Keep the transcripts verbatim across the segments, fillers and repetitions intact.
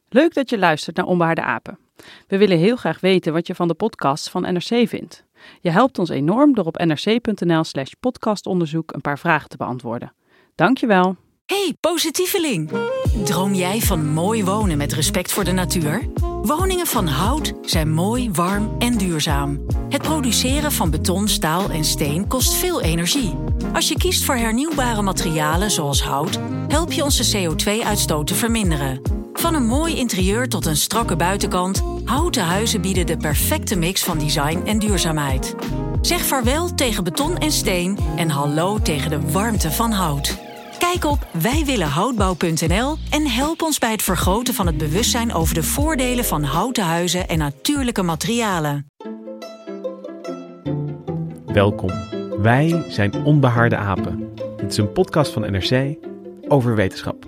Leuk dat je luistert naar Onbehaarde Apen. We willen heel graag weten wat je van de podcast van N R C vindt. Je helpt ons enorm door op nrc.nl slash podcastonderzoek een paar vragen te beantwoorden. Dankjewel. Hey, positieveling! Droom jij van mooi wonen met respect voor de natuur? Woningen van hout zijn mooi, warm en duurzaam. Het produceren van beton, staal en steen kost veel energie. Als je kiest voor hernieuwbare materialen zoals hout, help je onze C O twee uitstoot te verminderen. Van een mooi interieur tot een strakke buitenkant, houten huizen bieden de perfecte mix van design en duurzaamheid. Zeg vaarwel tegen beton en steen en hallo tegen de warmte van hout. Kijk op wij willen houtbouw punt n l en help ons bij het vergroten van het bewustzijn over de voordelen van houten huizen en natuurlijke materialen. Welkom. Wij zijn Onbehaarde Apen. Dit is een podcast van N R C over wetenschap.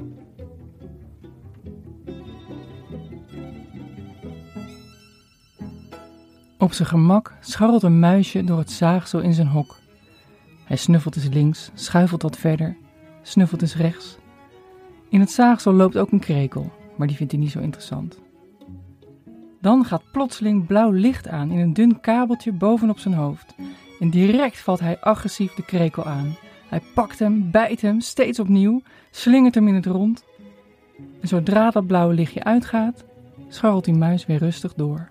Op zijn gemak scharrelt een muisje door het zaagsel in zijn hok. Hij snuffelt eens links, schuifelt wat verder, snuffelt eens rechts. In het zaagsel loopt ook een krekel, maar die vindt hij niet zo interessant. Dan gaat plotseling blauw licht aan in een dun kabeltje bovenop zijn hoofd. En direct valt hij agressief de krekel aan. Hij pakt hem, bijt hem, steeds opnieuw, slingert hem in het rond. En zodra dat blauwe lichtje uitgaat, scharrelt die muis weer rustig door.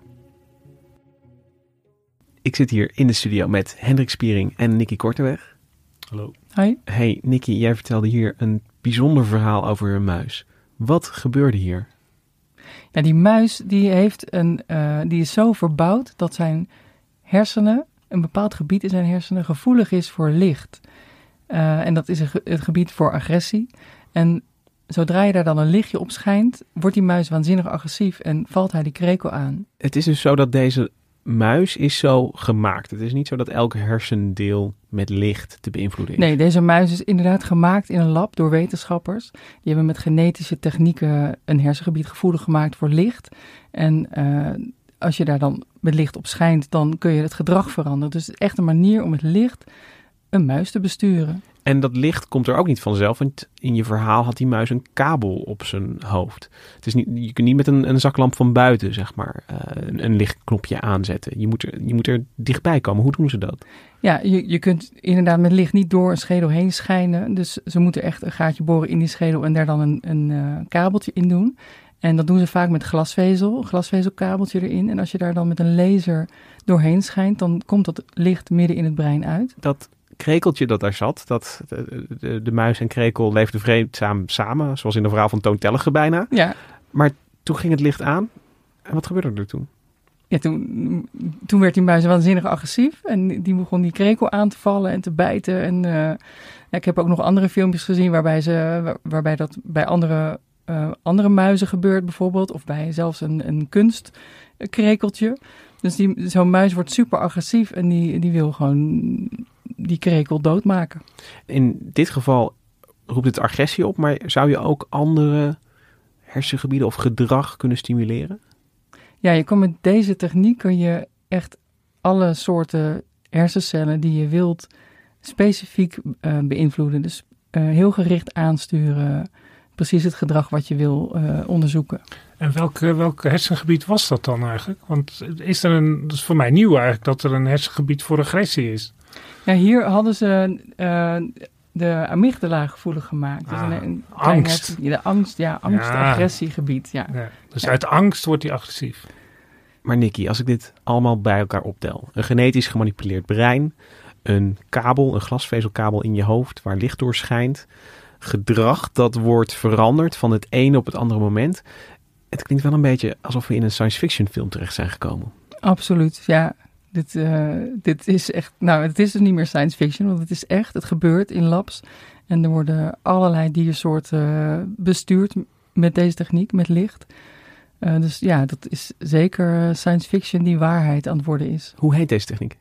Ik zit hier in de studio met Hendrik Spiering en Nicky Korteweg. Hallo. Hi. Hey Nicky, jij vertelde hier een bijzonder verhaal over een muis. Wat gebeurde hier? Ja, die muis die heeft een, uh, die is zo verbouwd dat zijn hersenen, een bepaald gebied in zijn hersenen, gevoelig is voor licht. Uh, en dat is een ge- het gebied voor agressie. En zodra je daar dan een lichtje op schijnt, wordt die muis waanzinnig agressief en valt hij die krekel aan. Het is dus zo dat deze muis is zo gemaakt. Het is niet zo dat elk hersendeel met licht te beïnvloeden is. Nee, deze muis is inderdaad gemaakt in een lab door wetenschappers. Die hebben met genetische technieken een hersengebied gevoelig gemaakt voor licht. En uh, als je daar dan met licht op schijnt, dan kun je het gedrag veranderen. Dus het is echt een manier om het licht een muis te besturen. En dat licht komt er ook niet vanzelf, want in je verhaal had die muis een kabel op zijn hoofd. Het is niet, je kunt niet met een, een zaklamp van buiten, zeg maar, uh, een, een lichtknopje aanzetten. Je moet, er, je moet er dichtbij komen. Hoe doen ze dat? Ja, je, je kunt inderdaad met licht niet door een schedel heen schijnen. Dus ze moeten echt een gaatje boren in die schedel en daar dan een, een uh, kabeltje in doen. En dat doen ze vaak met glasvezel, een glasvezelkabeltje erin. En als je daar dan met een laser doorheen schijnt, dan komt dat licht midden in het brein uit. Dat krekeltje dat daar zat, dat de, de, de muis en krekel leefden vreedzaam samen, zoals in de verhaal van Toon Tellige bijna. Ja. Maar toen ging het licht aan. En wat gebeurde er toen? Ja, toen, toen werd die muis waanzinnig agressief en die begon die krekel aan te vallen en te bijten. En uh, ja, ik heb ook nog andere filmpjes gezien waarbij, ze, waar, waarbij dat bij andere, uh, andere muizen gebeurt bijvoorbeeld. Of bij zelfs een, een kunstkrekeltje. Dus die, zo'n muis wordt super agressief en die, die wil gewoon die krekel doodmaken. In dit geval roept het agressie op, maar zou je ook andere hersengebieden of gedrag kunnen stimuleren? Ja, je kan met deze techniek kun je echt alle soorten hersencellen die je wilt specifiek uh, beïnvloeden. Dus uh, heel gericht aansturen, precies het gedrag wat je wil uh, onderzoeken. En welk, welk hersengebied was dat dan eigenlijk? Want is er een, dat is voor mij nieuw eigenlijk, dat er een hersengebied voor agressie is. Ja, hier hadden ze uh, de amygdala gevoelig gemaakt. Dus Ah, een, een angst. Hersen, de angst, ja, angst-agressiegebied. Ja. Ja, dus Ja. uit angst wordt hij agressief. Maar Nicky, als ik dit allemaal bij elkaar optel. Een genetisch gemanipuleerd brein, een kabel, een glasvezelkabel in je hoofd waar licht door schijnt. Gedrag dat wordt veranderd van het ene op het andere moment. Het klinkt wel een beetje alsof we in een science fiction film terecht zijn gekomen. Absoluut, ja. Dit, uh, dit is echt, nou, het is dus niet meer science fiction, want het is echt, het gebeurt in labs. En er worden allerlei diersoorten bestuurd met deze techniek, met licht. Uh, dus ja, dat is zeker science fiction die waarheid aan het worden is. Hoe heet deze techniek?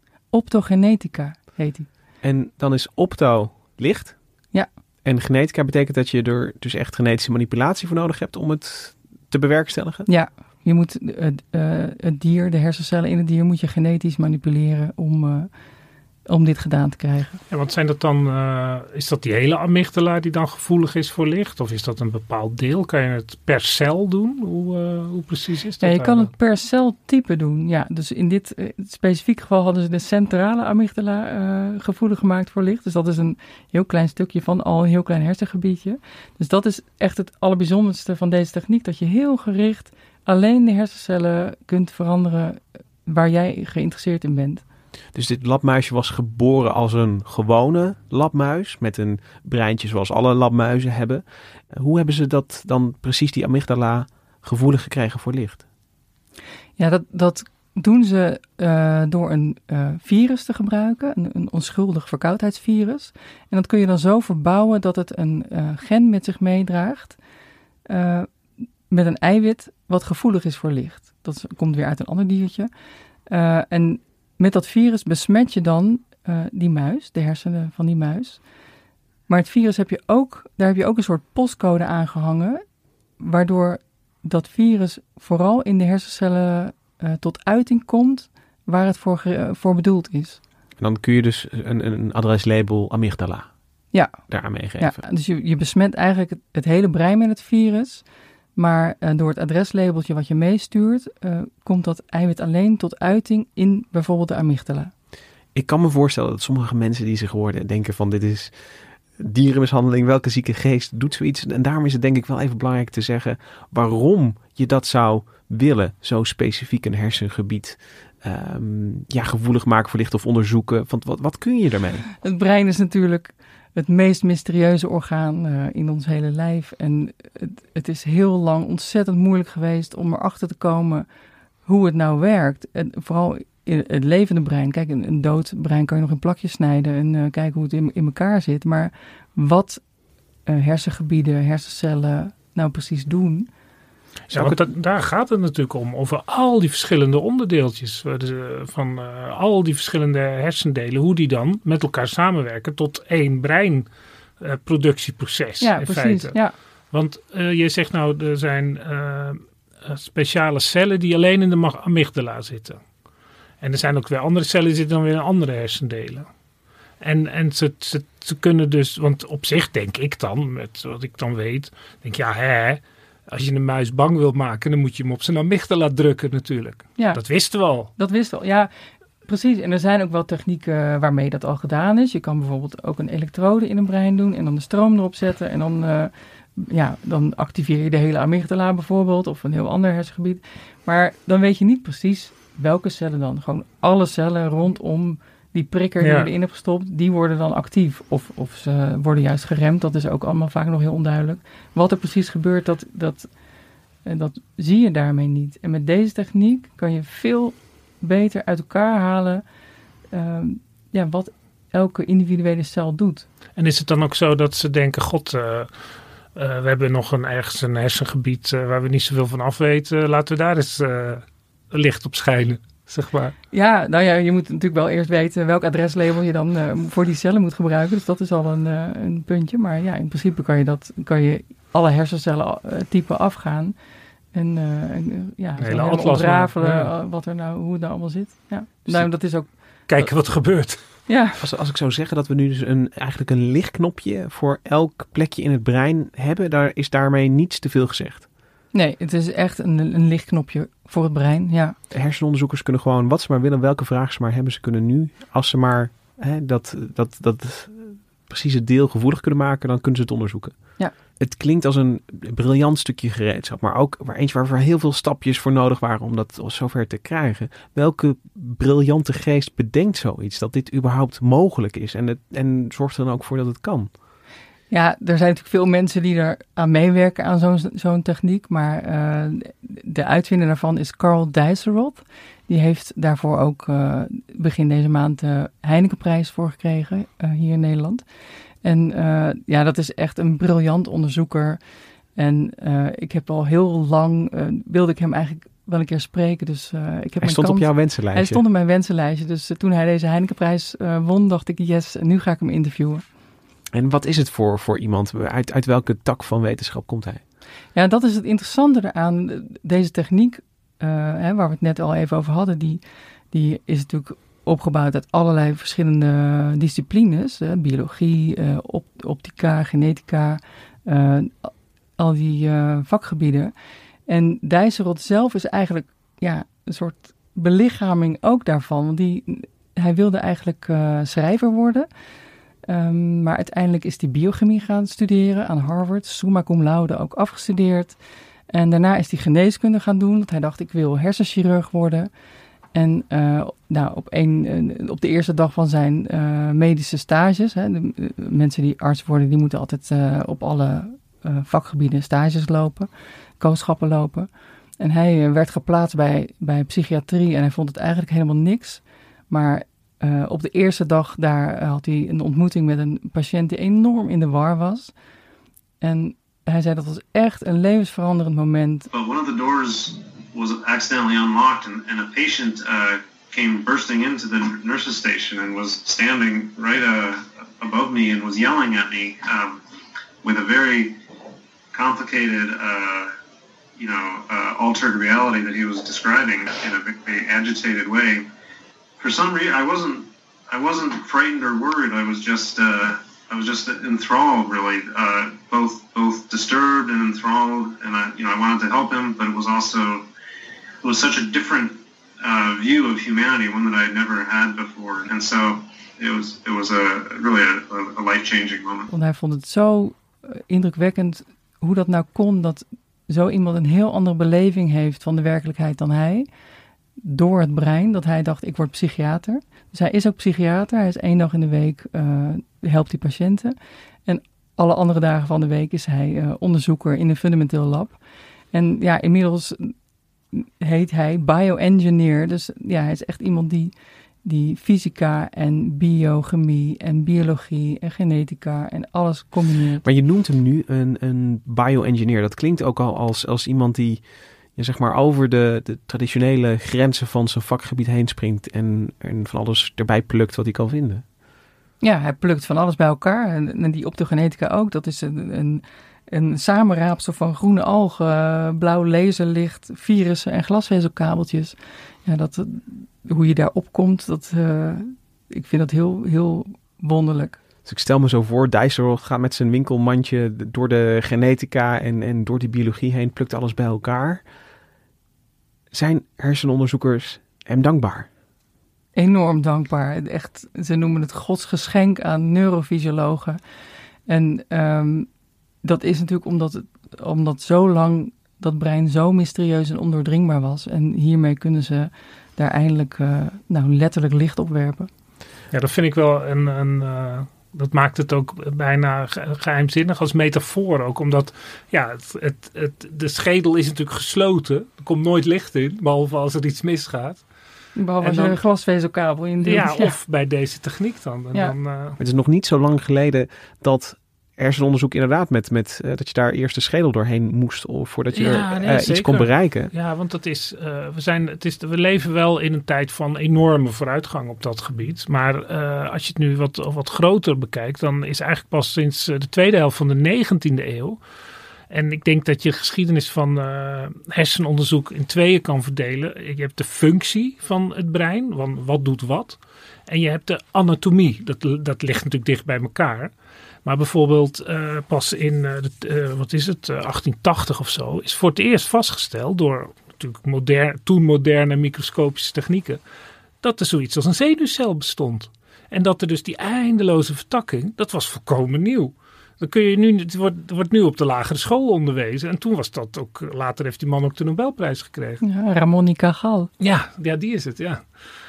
Optogenetica heet die. En dan is opto licht. Ja. En genetica betekent dat je er dus echt genetische manipulatie voor nodig hebt om het te bewerkstelligen? Ja, je moet uh, uh, het dier, de hersencellen in het dier moet je genetisch manipuleren om uh, om dit gedaan te krijgen. Ja, want zijn dat dan, uh, is dat die hele amygdala die dan gevoelig is voor licht? Of is dat een bepaald deel? Kan je het per cel doen? Hoe, uh, hoe precies is dat? Ja, je kan het per celtype doen. Ja, dus in dit uh, specifiek geval hadden ze de centrale amygdala uh, gevoelig gemaakt voor licht. Dus dat is een heel klein stukje van al een heel klein hersengebiedje. Dus dat is echt het allerbijzonderste van deze techniek. Dat je heel gericht alleen de hersencellen kunt veranderen waar jij geïnteresseerd in bent. Dus dit labmuisje was geboren als een gewone labmuis met een breintje zoals alle labmuizen hebben. Hoe hebben ze dat dan precies, die amygdala, gevoelig gekregen voor licht? Ja, dat, dat doen ze uh, door een uh, virus te gebruiken, een, een onschuldig verkoudheidsvirus. En dat kun je dan zo verbouwen dat het een uh, gen met zich meedraagt uh, met een eiwit wat gevoelig is voor licht. Dat is, komt weer uit een ander diertje. Uh, en met dat virus besmet je dan uh, die muis, de hersenen van die muis. Maar het virus heb je ook, daar heb je ook een soort postcode aan gehangen, waardoor dat virus vooral in de hersencellen uh, tot uiting komt waar het voor, uh, voor bedoeld is. En dan kun je dus een, een adreslabel amygdala ja. daaraan meegeven. Ja, dus je, je besmet eigenlijk het, het hele brein met het virus. Maar uh, door het adreslabeltje wat je meestuurt, uh, komt dat eiwit alleen tot uiting in bijvoorbeeld de amygdala. Ik kan me voorstellen dat sommige mensen die zich hoorden denken van dit is dierenmishandeling, welke zieke geest doet zoiets. En daarom is het denk ik wel even belangrijk te zeggen waarom je dat zou willen, zo specifiek een hersengebied um, ja, gevoelig maken voor licht of onderzoeken. Want wat, wat kun je daarmee? Het brein is natuurlijk het meest mysterieuze orgaan uh, in ons hele lijf. En het, het is heel lang ontzettend moeilijk geweest om erachter te komen hoe het nou werkt. En vooral in het levende brein. Kijk, een, een dood brein kan je nog in plakjes snijden en uh, kijken hoe het in, in elkaar zit. Maar wat uh, hersengebieden, hersencellen nou precies doen. Ja, want dat, daar gaat het natuurlijk om. Over al die verschillende onderdeeltjes. Van uh, al die verschillende hersendelen. Hoe die dan met elkaar samenwerken tot één breinproductieproces. Uh, ja, in precies. Feite. Ja. Want uh, je zegt nou, er zijn uh, speciale cellen die alleen in de amygdala zitten. En er zijn ook weer andere cellen die zitten dan weer in andere hersendelen. En, en ze, ze, ze kunnen dus, want op zich denk ik dan, met wat ik dan weet, denk ja, hè, als je een muis bang wilt maken, dan moet je hem op zijn amygdala drukken natuurlijk. Ja, dat wisten we al. Dat wisten we al, ja, precies. En er zijn ook wel technieken waarmee dat al gedaan is. Je kan bijvoorbeeld ook een elektrode in een brein doen en dan de stroom erop zetten. En dan, uh, ja, dan activeer je de hele amygdala bijvoorbeeld of een heel ander hersengebied. Maar dan weet je niet precies welke cellen dan. Gewoon alle cellen rondom die prikker die ja. je erin hebt gestopt, die worden dan actief. Of, of ze worden juist geremd. Dat is ook allemaal vaak nog heel onduidelijk. Wat er precies gebeurt, dat, dat, dat zie je daarmee niet. En met deze techniek kan je veel beter uit elkaar halen um, ja, wat elke individuele cel doet. En is het dan ook zo dat ze denken, god, uh, uh, we hebben nog een, ergens een hersengebied uh, waar we niet zoveel van af weten. Laten we daar eens uh, licht op schijnen. Zeg maar. Ja, nou ja, je moet natuurlijk wel eerst weten welk adreslabel je dan uh, voor die cellen moet gebruiken. Dus dat is al een, uh, een puntje. Maar ja, in principe kan je, dat, kan je alle hersencellen uh, typen afgaan. En uh, uh, ja, hele ontrafelen ja. wat er nou, hoe het nou allemaal zit. Ja. Nou, dat is ook. Kijken wat er gebeurt. Ja. Als, als ik zou zeggen dat we nu dus een, eigenlijk een lichtknopje voor elk plekje in het brein hebben, daar is daarmee niets te veel gezegd. Nee, het is echt een, een lichtknopje voor het brein, ja. Hersenonderzoekers kunnen gewoon wat ze maar willen, welke vraag ze maar hebben. Ze kunnen nu, als ze maar hè, dat, dat, dat precieze deel gevoelig kunnen maken, dan kunnen ze het onderzoeken. Ja. Het klinkt als een briljant stukje gereedschap, maar ook waar eentje waar heel veel stapjes voor nodig waren om dat zover te krijgen. Welke briljante geest bedenkt zoiets, dat dit überhaupt mogelijk is en, het, en zorgt er dan ook voor dat het kan? Ja, er zijn natuurlijk veel mensen die er aan meewerken aan zo'n, zo'n techniek. Maar uh, de uitvinder daarvan is Carl Dijsselroth. Die heeft daarvoor ook uh, begin deze maand de Heinekenprijs voor gekregen uh, hier in Nederland. En uh, ja, dat is echt een briljant onderzoeker. En uh, ik heb al heel lang, uh, wilde ik hem eigenlijk wel een keer spreken. Dus, uh, ik heb hij mijn stond kans, op jouw wensenlijstje. Hij stond op mijn wensenlijstje. Dus uh, toen hij deze Heinekenprijs uh, won, dacht ik yes, nu ga ik hem interviewen. En wat is het voor, voor iemand? Uit, uit welke tak van wetenschap komt hij? Ja, dat is het interessante eraan. Deze techniek, uh, hè, waar we het net al even over hadden, die, die is natuurlijk opgebouwd uit allerlei verschillende disciplines. Hè, biologie, uh, op, optica, genetica, uh, al die uh, vakgebieden. En Dijsselrod zelf is eigenlijk ja, een soort belichaming ook daarvan. Want die, hij wilde eigenlijk uh, schrijver worden. Um, maar uiteindelijk is hij biochemie gaan studeren aan Harvard. Summa cum laude ook afgestudeerd. En daarna is hij geneeskunde gaan doen. Want hij dacht, ik wil hersenchirurg worden. En uh, nou, op, een, uh, op de eerste dag van zijn uh, medische stages... Hè, de, de mensen die arts worden, die moeten altijd uh, op alle uh, vakgebieden stages lopen. Kooschappen lopen. En hij uh, werd geplaatst bij, bij psychiatrie en hij vond het eigenlijk helemaal niks. Maar uh, op de eerste dag daar uh, had hij een ontmoeting met een patiënt die enorm in de war was. En hij zei dat was echt een levensveranderend moment. But one of the doors was accidentally unlocked and, and a patient uh, came bursting into the nurse's station and was standing right uh, above me and was yelling at me um, with a very complicated, uh, you know, uh, altered reality that he was describing in a very agitated way. For some reason, I wasn't, I wasn't frightened or worried. I was just, uh, I was just enthralled, really, uh, both, both disturbed and enthralled. And I, you know, I wanted to help him, but it was also. It was such a different uh, view of humanity, one that I had never had before, and so it was it was a really a, a life-changing moment. Want hij vond het zo indrukwekkend hoe dat nou kon dat zo iemand een heel andere beleving heeft van de werkelijkheid dan hij, door het brein, dat hij dacht, ik word psychiater. Dus hij is ook psychiater, hij is één dag in de week, uh, helpt die patiënten. En alle andere dagen van de week is hij uh, onderzoeker in een fundamenteel lab. En ja, inmiddels heet hij bioengineer. Dus ja, hij is echt iemand die, die fysica en biochemie en biologie en genetica en alles combineert. Maar je noemt hem nu een, een bioengineer. Dat klinkt ook al als, als iemand die ja, zeg maar over de, de traditionele grenzen van zijn vakgebied heen springt en, en van alles erbij plukt wat hij kan vinden. Ja, hij plukt van alles bij elkaar. En, en die optogenetica ook. Dat is een, een, een samenraapsel van groene algen, blauw laserlicht, virussen en glasvezelkabeltjes. Ja, dat, hoe je daar opkomt, dat, uh, ik vind dat heel, heel wonderlijk. Dus ik stel me zo voor, Dijsselrod gaat met zijn winkelmandje door de genetica en, en door die biologie heen, plukt alles bij elkaar. Zijn hersenonderzoekers hem dankbaar? Enorm dankbaar. Echt, ze noemen het Gods geschenk aan neurofysiologen. En um, dat is natuurlijk omdat, het, omdat zo lang dat brein zo mysterieus en ondoordringbaar was. En hiermee kunnen ze daar eindelijk uh, nou, letterlijk licht op werpen. Ja, dat vind ik wel een... een uh... Dat maakt het ook bijna geheimzinnig als metafoor ook. Omdat ja, het, het, het, de schedel is natuurlijk gesloten. Er komt nooit licht in, behalve als er iets misgaat. Behalve als je een glasvezelkabel in doet. Ja, of bij deze techniek dan. En ja. dan uh... Het is nog niet zo lang geleden dat hersenonderzoek inderdaad met, met uh, dat je daar eerst de schedel doorheen moest of voordat je ja, er nee, uh, iets kon bereiken. Ja, want dat is, uh, we, zijn, het is, we leven wel in een tijd van enorme vooruitgang op dat gebied. Maar uh, als je het nu wat, wat groter bekijkt, dan is eigenlijk pas sinds de tweede helft van de negentiende eeuw. En ik denk dat je geschiedenis van uh, hersenonderzoek in tweeën kan verdelen. Je hebt de functie van het brein, van wat doet wat. En je hebt de anatomie, dat, dat ligt natuurlijk dicht bij elkaar. Maar bijvoorbeeld uh, pas in, uh, de, uh, wat is het, uh, achttien tachtig of zo, is voor het eerst vastgesteld door natuurlijk modern, toen moderne microscopische technieken, dat er zoiets als een zenuwcel bestond. En dat er dus die eindeloze vertakking, dat was volkomen nieuw. Dan kun je nu, het wordt, het wordt nu op de lagere school onderwezen. En toen was dat ook, later heeft die man ook de Nobelprijs gekregen. Ja, Ramon y Cajal. Ja, ja, die is het, ja.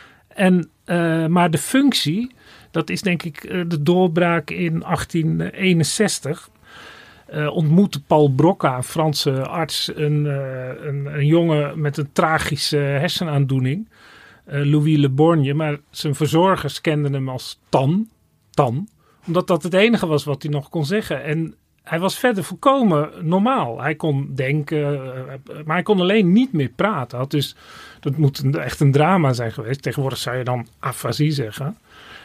En, uh, maar de functie, dat is denk ik uh, de doorbraak in achttien eenenzestig. Uh, ontmoette Paul Broca, een Franse arts, een, uh, een, een jongen met een tragische hersenaandoening. Uh, Louis Le Borgne, maar zijn verzorgers kenden hem als Tan. Tan. Omdat dat het enige was wat hij nog kon zeggen. En hij was verder volkomen normaal. Hij kon denken, maar hij kon alleen niet meer praten. Hij had dus, dat moet een, echt een drama zijn geweest. Tegenwoordig zou je dan afasie zeggen.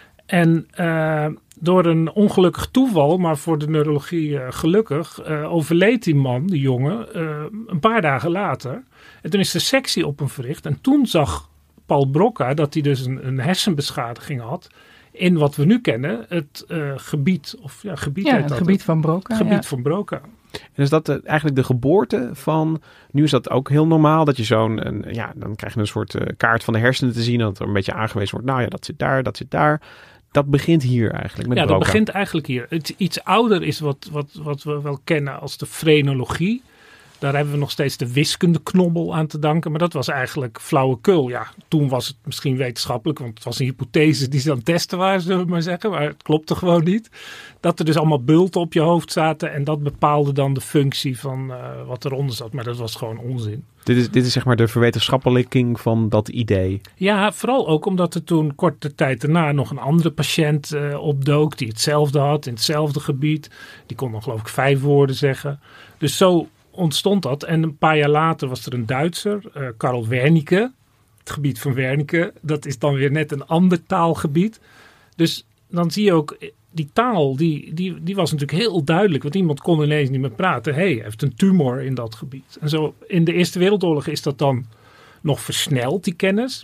En uh, door een ongelukkig toeval, maar voor de neurologie uh, gelukkig, uh, overleed die man, die jongen, uh, een paar dagen later. En toen is de sectie op hem verricht. En toen zag Paul Broca dat hij dus een, een hersenbeschadiging had in wat we nu kennen, het uh, gebied. Of, ja, gebied ja, heet het dat, gebied van Broca. Het gebied ja. van Broca. En is dat de, eigenlijk de geboorte van... Nu is dat ook heel normaal dat je zo'n... Een, ja, dan krijg je een soort uh, kaart van de hersenen te zien. Dat er een beetje aangewezen wordt. Nou ja, dat zit daar, dat zit daar. Dat begint hier eigenlijk met Ja, Broca. dat begint eigenlijk hier. Het iets ouder is wat, wat, wat we wel kennen als de frenologie. Daar hebben we nog steeds de wiskundeknobbel aan te danken. Maar dat was eigenlijk flauwekul. Ja, toen was het misschien wetenschappelijk. Want het was een hypothese die ze aan het testen waren, zullen we maar zeggen. Maar het klopte gewoon niet. Dat er dus allemaal bulten op je hoofd zaten. En dat bepaalde dan de functie van uh, wat eronder zat. Maar dat was gewoon onzin. Dit is, dit is zeg maar de verwetenschappelijking van dat idee. Ja, vooral ook omdat er toen korte tijd daarna nog een andere patiënt uh, opdook. Die hetzelfde had in hetzelfde gebied. Die kon dan geloof ik vijf woorden zeggen. Dus zo ontstond dat. En een paar jaar later was er een Duitser, uh, Karl Wernicke. Het gebied van Wernicke. Dat is dan weer net een ander taalgebied. Dus dan zie je ook, die taal, die, die, die was natuurlijk heel duidelijk. Want iemand kon ineens niet meer praten. Hé, hey, hij heeft een tumor in dat gebied. En zo in de Eerste Wereldoorlog is dat dan nog versneld, die kennis.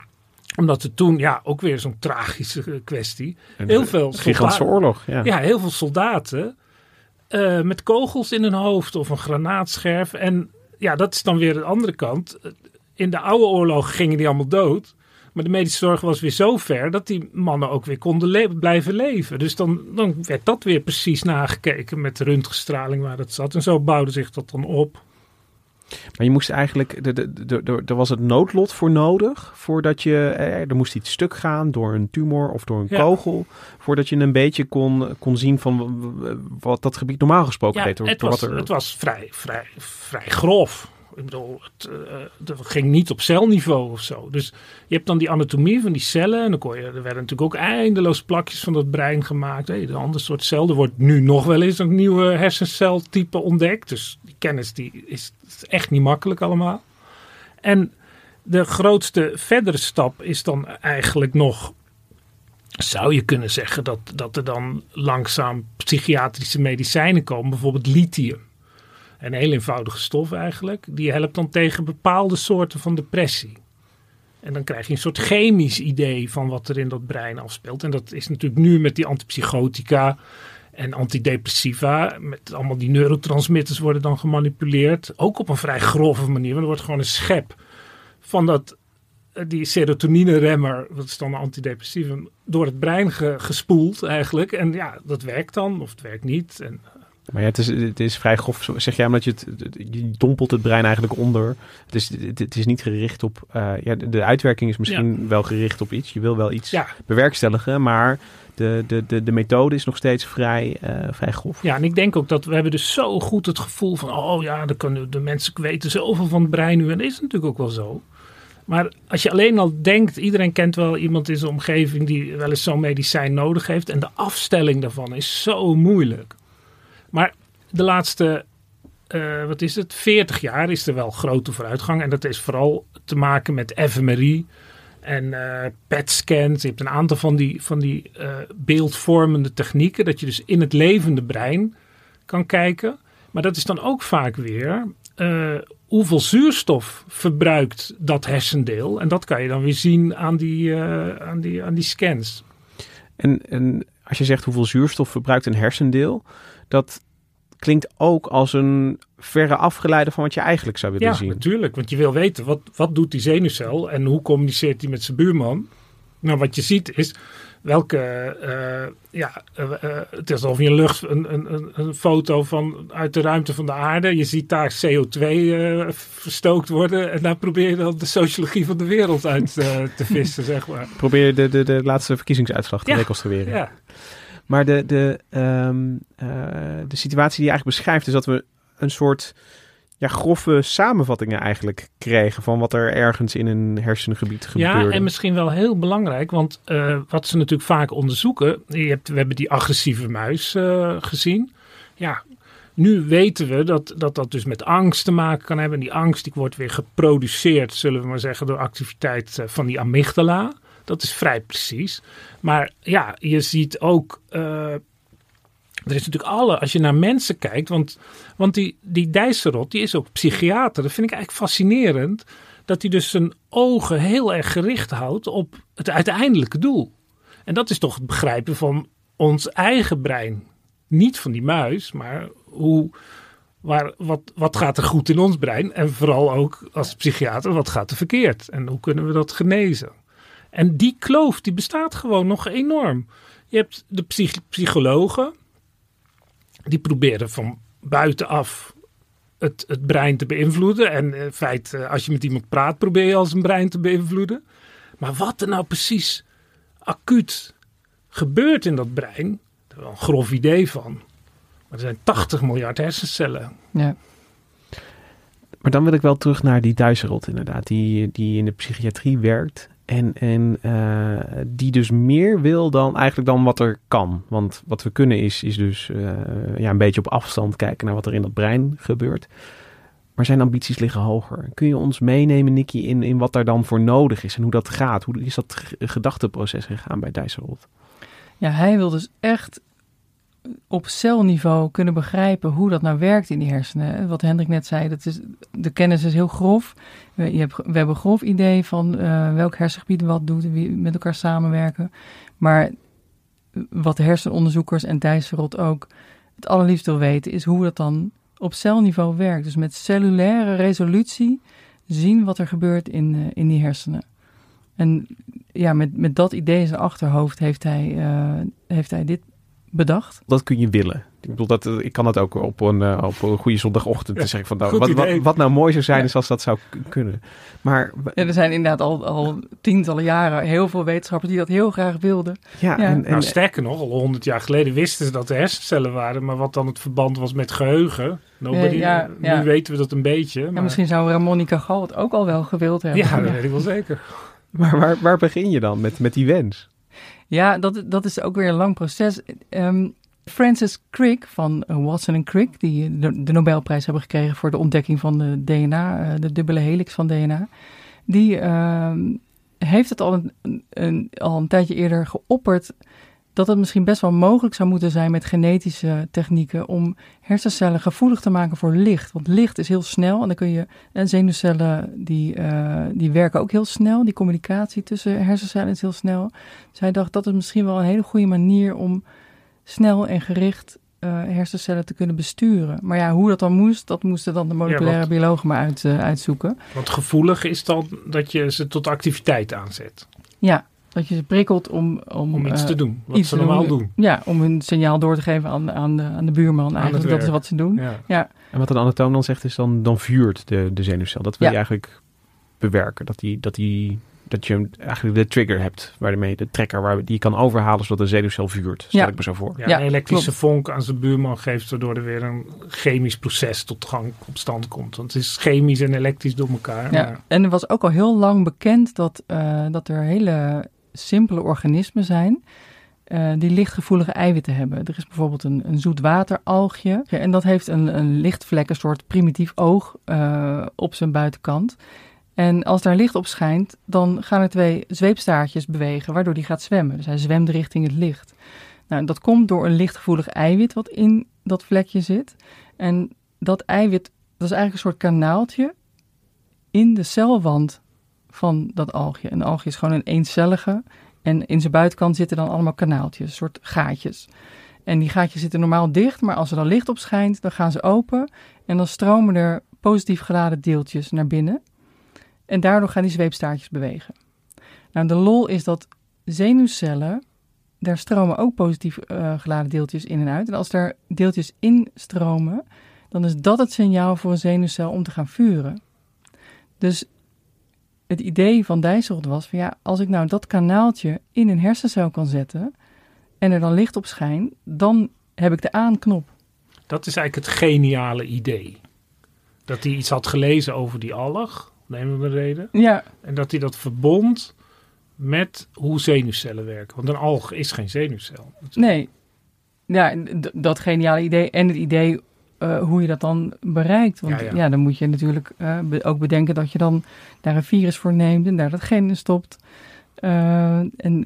Omdat er toen, ja, ook weer zo'n tragische kwestie. Een heel veel gigantische oorlog. Ja. ja, heel veel soldaten uh, met kogels in hun hoofd of een granaatscherf. En ja, dat is dan weer de andere kant. In de oude oorlog gingen die allemaal dood. Maar de medische zorg was weer zo ver dat die mannen ook weer konden le- blijven leven. Dus dan, dan werd dat weer precies nagekeken met röntgenstraling waar het zat. En zo bouwde zich dat dan op. Maar je moest eigenlijk, er was het noodlot voor nodig, voordat je, er moest iets stuk gaan door een tumor of door een ja. kogel, voordat je een beetje kon, kon zien van wat dat gebied normaal gesproken ja, deed. Door, het, door was, wat er... het was vrij, vrij, vrij grof. Ik bedoel, het, uh, het ging niet op celniveau of zo. Dus je hebt dan die anatomie van die cellen. En dan kon je, er werden natuurlijk ook eindeloos plakjes van dat brein gemaakt. Hey, een ander soort cel. Er wordt nu nog wel eens een nieuwe hersenceltype ontdekt. Dus die kennis die is, is echt niet makkelijk allemaal. En de grootste verdere stap is dan eigenlijk nog, zou je kunnen zeggen, dat, dat er dan langzaam psychiatrische medicijnen komen. Bijvoorbeeld lithium. Een heel eenvoudige stof eigenlijk. Die helpt dan tegen bepaalde soorten van depressie. En dan krijg je een soort chemisch idee van wat er in dat brein afspeelt. En dat is natuurlijk nu met die antipsychotica en antidepressiva. Met allemaal die neurotransmitters worden dan gemanipuleerd. Ook op een vrij grove manier. Want er wordt gewoon een schep van dat, die serotonine-remmer, dat is dan een antidepressivum, door het brein ge, gespoeld eigenlijk. En ja, dat werkt dan of het werkt niet. En Maar ja, het is, het is vrij grof, zeg jij, omdat je het, je dompelt het brein eigenlijk onder. Het is, het, het is niet gericht op, uh, ja, de, de uitwerking is misschien ja. wel gericht op iets. Je wil wel iets ja. bewerkstelligen, maar de, de, de, de methode is nog steeds vrij, uh, vrij grof. Ja, en ik denk ook dat we hebben dus zo goed het gevoel van, oh ja, dan kunnen de mensen weten zoveel van het brein nu. En dat is natuurlijk ook wel zo. Maar als je alleen al denkt, iedereen kent wel iemand in zijn omgeving die wel eens zo'n medicijn nodig heeft. En de afstelling daarvan is zo moeilijk. Maar de laatste, uh, wat is het, veertig jaar is er wel grote vooruitgang. En dat is vooral te maken met F M R I en uh, P E T-scans. Je hebt een aantal van die, van die uh, beeldvormende technieken. Dat je dus in het levende brein kan kijken. Maar dat is dan ook vaak weer uh, hoeveel zuurstof verbruikt dat hersendeel. En dat kan je dan weer zien aan die, uh, aan die, aan die scans. En, en als je zegt hoeveel zuurstof verbruikt een hersendeel, dat klinkt ook als een verre afgeleide van wat je eigenlijk zou willen ja, zien. Ja, natuurlijk. Want je wil weten, wat, wat doet die zenuwcel en hoe communiceert hij met zijn buurman? Nou, wat je ziet is welke, uh, ja, uh, uh, het is alsof je een lucht, een, een, een foto van uit de ruimte van de aarde. Je ziet daar C O twee uh, verstookt worden en daar probeer je dan de sociologie van de wereld uit uh, te vissen, zeg maar. Probeer je de, de, de laatste verkiezingsuitslag te ja, reconstrueren. Ja. Maar de, de, um, uh, de situatie die je eigenlijk beschrijft is dat we een soort ja, grove samenvattingen eigenlijk kregen van wat er ergens in een hersengebied gebeurde. Ja, en misschien wel heel belangrijk, want uh, wat ze natuurlijk vaak onderzoeken, je hebt, we hebben die agressieve muis uh, gezien. Ja, nu weten we dat, dat dat dus met angst te maken kan hebben. En die angst die wordt weer geproduceerd, zullen we maar zeggen, door activiteit uh, van die amygdala. Dat is vrij precies. Maar ja, je ziet ook uh, Er is natuurlijk alle, als je naar mensen kijkt, want, want die, die Dijsselrot, die is ook psychiater. Dat vind ik eigenlijk fascinerend, dat hij dus zijn ogen heel erg gericht houdt op het uiteindelijke doel. En dat is toch het begrijpen van ons eigen brein. Niet van die muis, maar hoe, waar, wat, wat gaat er goed in ons brein? En vooral ook als psychiater, wat gaat er verkeerd? En hoe kunnen we dat genezen? En die kloof, die bestaat gewoon nog enorm. Je hebt de psych- psychologen, die proberen van buitenaf het, het brein te beïnvloeden. En in feite, als je met iemand praat, probeer je als een brein te beïnvloeden. Maar wat er nou precies acuut gebeurt in dat brein, daar heb ik wel een grof idee van. Maar er zijn tachtig miljard hersencellen. Ja. Maar dan wil ik wel terug naar die Dijsselrot inderdaad, die, die in de psychiatrie werkt. En, en uh, die dus meer wil dan eigenlijk dan wat er kan. Want wat we kunnen is, is dus uh, ja, een beetje op afstand kijken naar wat er in dat brein gebeurt. Maar zijn ambities liggen hoger. Kun je ons meenemen, Nicky, in, in wat daar dan voor nodig is en hoe dat gaat? Hoe is dat g- gedachteproces gegaan bij Dijsselrot? Ja, hij wil dus echt op celniveau kunnen begrijpen hoe dat nou werkt in die hersenen. Wat Hendrik net zei, dat is, de kennis is heel grof. We, je hebt, we hebben een grof idee van uh, welk hersengebied wat doet en wie met elkaar samenwerken. Maar wat hersenonderzoekers en Dijsselrot ook het allerliefst wil weten, is hoe dat dan op celniveau werkt. Dus met cellulaire resolutie zien wat er gebeurt in, uh, in die hersenen. En ja, met, met dat idee in zijn achterhoofd heeft hij, uh, heeft hij dit bedacht. Dat kun je willen. Ik bedoel, dat, ik kan het ook op een, uh, op een goede zondagochtend ja, zeggen van nou, wat, wat, wat nou mooi zou zijn ja. is als dat zou k- kunnen. Maar ja, er zijn inderdaad al, al tientallen jaren heel veel wetenschappers die dat heel graag wilden. Ja, ja. En, en, nou, sterker nog, al honderd jaar geleden wisten ze dat er hersencellen waren, maar wat dan het verband was met geheugen. Nobody, ja, nu ja. weten we dat een beetje. Maar... Ja, misschien zou Ramon Cagal het ook al wel gewild hebben. Ja, dat weet ik wel zeker. Maar waar, waar begin je dan met, met die wens? Ja, dat, dat is ook weer een lang proces. Um, Francis Crick van uh, Watson en Crick, die de, de Nobelprijs hebben gekregen voor de ontdekking van de D N A, uh, de dubbele helix van D N A, die uh, heeft het al een, een, al een tijdje eerder geopperd dat het misschien best wel mogelijk zou moeten zijn met genetische technieken om hersencellen gevoelig te maken voor licht. Want licht is heel snel en dan kun je, en zenuwcellen die, uh, die werken ook heel snel. Die communicatie tussen hersencellen is heel snel. Dus hij dacht dat is misschien wel een hele goede manier om snel en gericht uh, hersencellen te kunnen besturen. Maar ja, hoe dat dan moest, dat moesten dan de moleculaire ja, wat, biologen maar uit, uh, uitzoeken. Want gevoelig is dan dat je ze tot activiteit aanzet. Ja. Dat je ze prikkelt om... Om, om iets uh, te doen, wat ze normaal doen. doen. Ja, om hun signaal door te geven aan, aan, de, aan de buurman aan eigenlijk. Dat is wat ze doen. Ja. Ja. En wat een anatoom dan zegt is, dan, dan vuurt de, de zenuwcel. Dat wil ja. je eigenlijk bewerken. Dat, die, dat, die, dat je eigenlijk de trigger hebt, waarmee de trekker waar, die je kan overhalen zodat de zenuwcel vuurt. Stel ja. ik me zo voor. Ja, ja, een elektrische klopt. vonk aan zijn buurman geeft, waardoor er weer een chemisch proces tot gang op stand komt. Want het is chemisch en elektrisch door elkaar. Ja. Maar... En er was ook al heel lang bekend dat, uh, dat er hele... simpele organismen zijn uh, die lichtgevoelige eiwitten hebben. Er is bijvoorbeeld een, een zoetwateralgje ja, en dat heeft een, een lichtvlek, een soort primitief oog uh, op zijn buitenkant. En als daar licht op schijnt, dan gaan er twee zweepstaartjes bewegen, waardoor die gaat zwemmen. Dus hij zwemt richting het licht. Nou, dat komt door een lichtgevoelig eiwit wat in dat vlekje zit. En dat eiwit, dat is eigenlijk een soort kanaaltje in de celwand van dat algje. Een algje is gewoon een eencellige en in zijn buitenkant zitten dan allemaal kanaaltjes, een soort gaatjes. En die gaatjes zitten normaal dicht, maar als er dan licht op schijnt, dan gaan ze open en dan stromen er positief geladen deeltjes naar binnen. En daardoor gaan die zweepstaartjes bewegen. Nou, de lol is dat zenuwcellen, daar stromen ook positief uh, geladen deeltjes in en uit. En als daar deeltjes in stromen, dan is dat het signaal voor een zenuwcel om te gaan vuren. Dus het idee van Dijsselrot was van ja, als ik nou dat kanaaltje in een hersencel kan zetten en er dan licht op schijnt, dan heb ik de aanknop. Dat is eigenlijk het geniale idee. Dat hij iets had gelezen over die alg, om een of andere reden. Ja. En dat hij dat verbond met hoe zenuwcellen werken. Want een alg is geen zenuwcel. Nee. Ja, d- dat geniale idee en het idee uh, hoe je dat dan bereikt. Want ja, ja. ja dan moet je natuurlijk uh, be- ook bedenken dat je dan daar een virus voor neemt en daar dat gen in stopt. Uh, en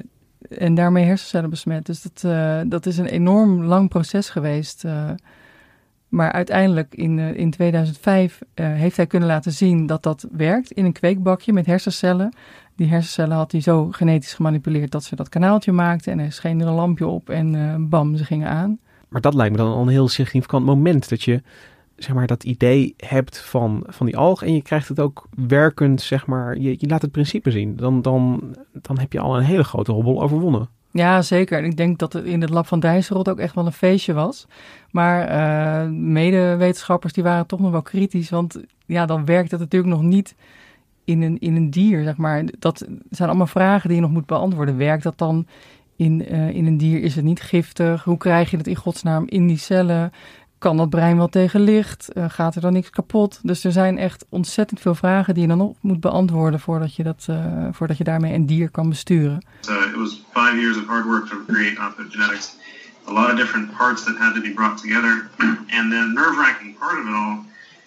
en daarmee hersencellen besmet. Dus dat, uh, dat is een enorm lang proces geweest. Uh, maar uiteindelijk in, uh, in tweeduizend vijf uh, heeft hij kunnen laten zien dat dat werkt in een kweekbakje met hersencellen. Die hersencellen had hij zo genetisch gemanipuleerd dat ze dat kanaaltje maakten en er scheen er een lampje op en uh, bam, ze gingen aan. Maar dat lijkt me dan al een heel significant moment dat je zeg maar dat idee hebt van, van die alg en je krijgt het ook werkend, zeg maar, je, je laat het principe zien. Dan, dan, dan heb je al een hele grote hobbel overwonnen. Ja, zeker. En ik denk dat het in het lab van Dijsselrood ook echt wel een feestje was. Maar uh, medewetenschappers die waren toch nog wel kritisch, want ja, dan werkt het natuurlijk nog niet in een, in een dier, zeg maar. Dat zijn allemaal vragen die je nog moet beantwoorden. Werkt dat dan in, uh, in een dier? Is het niet giftig? Hoe krijg je het in godsnaam in die cellen? Kan dat brein wel tegen licht? Uh, gaat er dan niks kapot? Dus er zijn echt ontzettend veel vragen die je dan nog moet beantwoorden voordat je, dat, uh, voordat je daarmee een dier kan besturen. Uh, it was five years of hard work to create optogenetics. A lot of different parts that had to be brought together. And the nerve-wracking part of it all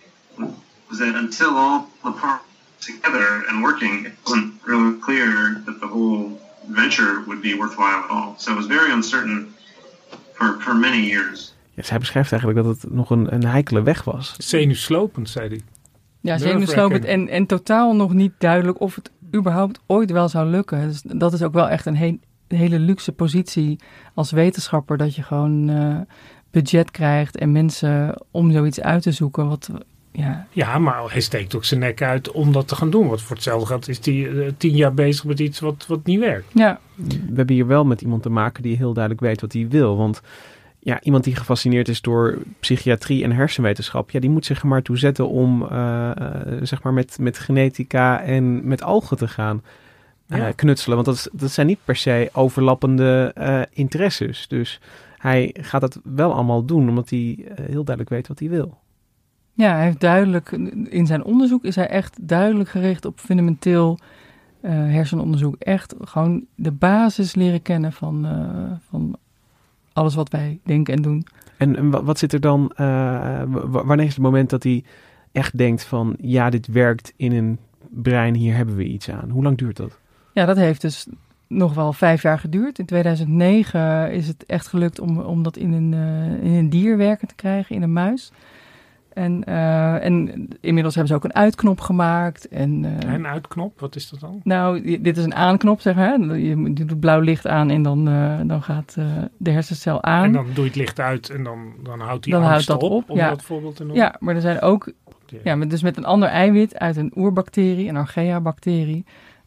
was that until all the parts together and working, it wasn't really clear that the whole venture would be worthwhile at all. So it was very uncertain for, for many years. Ja, zij beschrijft eigenlijk dat het nog een, een heikele weg was. Zenuwslopend, zei hij. Ja, zenuwslopend en, en totaal nog niet duidelijk of het überhaupt ooit wel zou lukken. Dus dat is ook wel echt een he- hele luxe positie als wetenschapper, dat je gewoon uh, budget krijgt en mensen om zoiets uit te zoeken. Wat, ja. ja, maar hij steekt ook zijn nek uit om dat te gaan doen. Want voor hetzelfde geld is hij uh, tien jaar bezig met iets wat, wat niet werkt. Ja. We hebben hier wel met iemand te maken die heel duidelijk weet wat hij wil. Want ja, iemand die gefascineerd is door psychiatrie en hersenwetenschap, ja, die moet zich er maar toe zetten om uh, uh, zeg maar met, met genetica en met algen te gaan uh, ja. knutselen. Want dat, is, dat zijn niet per se overlappende uh, interesses. Dus hij gaat dat wel allemaal doen, omdat hij uh, heel duidelijk weet wat hij wil. Ja, hij heeft duidelijk, in zijn onderzoek is hij echt duidelijk gericht op fundamenteel uh, hersenonderzoek. Echt gewoon de basis leren kennen van, uh, van alles wat wij denken en doen. En, en wat zit er dan, uh, w- wanneer is het moment dat hij echt denkt van, ja, dit werkt in een brein, hier hebben we iets aan. Hoe lang duurt dat? Ja, dat heeft dus nog wel vijf jaar geduurd. In tweeduizend negen is het echt gelukt om, om dat in een, uh, in een dier werken te krijgen, in een muis. En, uh, en inmiddels hebben ze ook een uitknop gemaakt. En, uh, een uitknop, wat is dat dan? Nou, dit is een aanknop, zeg maar. Je doet blauw licht aan en dan, uh, dan gaat uh, de hersencel aan. En dan doe je het licht uit en dan, dan houdt die dan angst houdt dat op, op, om ja. dat voorbeeld te noemen. Ja, maar er zijn ook, ja, dus met een ander eiwit uit een oerbacterie, een Archaea-bacterie,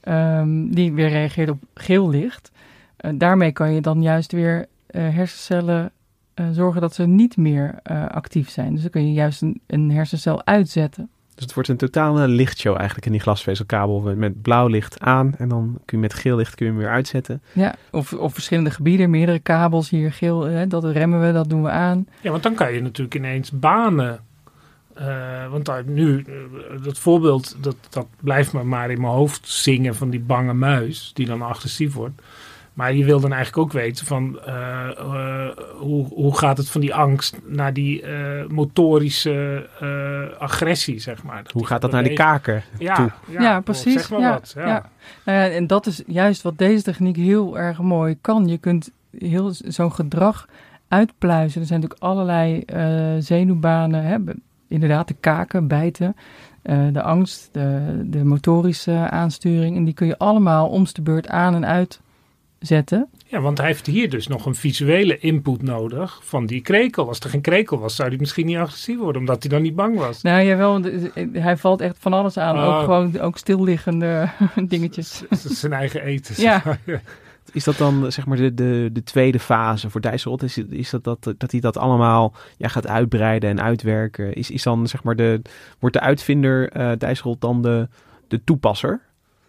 um, die weer reageert op geel licht. Uh, daarmee kan je dan juist weer uh, hersencellen Uh, zorgen dat ze niet meer uh, actief zijn. Dus dan kun je juist een, een hersencel uitzetten. Dus het wordt een totale lichtshow eigenlijk in die glasvezelkabel. Met, met blauw licht aan en dan kun je met geel licht kun je hem weer uitzetten. Ja, of, of verschillende gebieden, meerdere kabels hier geel. Hè, dat remmen we, dat doen we aan. Ja, want dan kan je natuurlijk ineens banen. Uh, want uh, nu, uh, dat voorbeeld, dat, dat blijft me maar in mijn hoofd zingen van die bange muis, die dan agressief wordt. Maar je wil dan eigenlijk ook weten van uh, uh, hoe, hoe gaat het van die angst naar die uh, motorische uh, agressie, zeg maar. Hoe gaat dat naar die kaken ja, toe? Ja, ja precies. Zeg maar ja, wat. Ja. Ja. Nou ja, en dat is juist wat deze techniek heel erg mooi kan. Je kunt heel zo'n gedrag uitpluizen. Er zijn natuurlijk allerlei uh, zenuwbanen, hè? Inderdaad de kaken, bijten, uh, de angst, de, de motorische aansturing. En die kun je allemaal om's de beurt aan en uit zetten. Ja, want hij heeft hier dus nog een visuele input nodig van die krekel. Als er geen krekel was, zou hij misschien niet agressief worden, omdat hij dan niet bang was. Nou jawel, hij valt echt van alles aan. Oh. Ook gewoon ook stilliggende dingetjes. Zijn eigen eten. Ja. Is dat dan zeg maar de, de, de tweede fase voor Dijsselrood? Is, is dat, dat dat hij dat allemaal ja, gaat uitbreiden en uitwerken? Is, is dan zeg maar de, wordt de uitvinder uh, Dijsselrood dan de, de toepasser?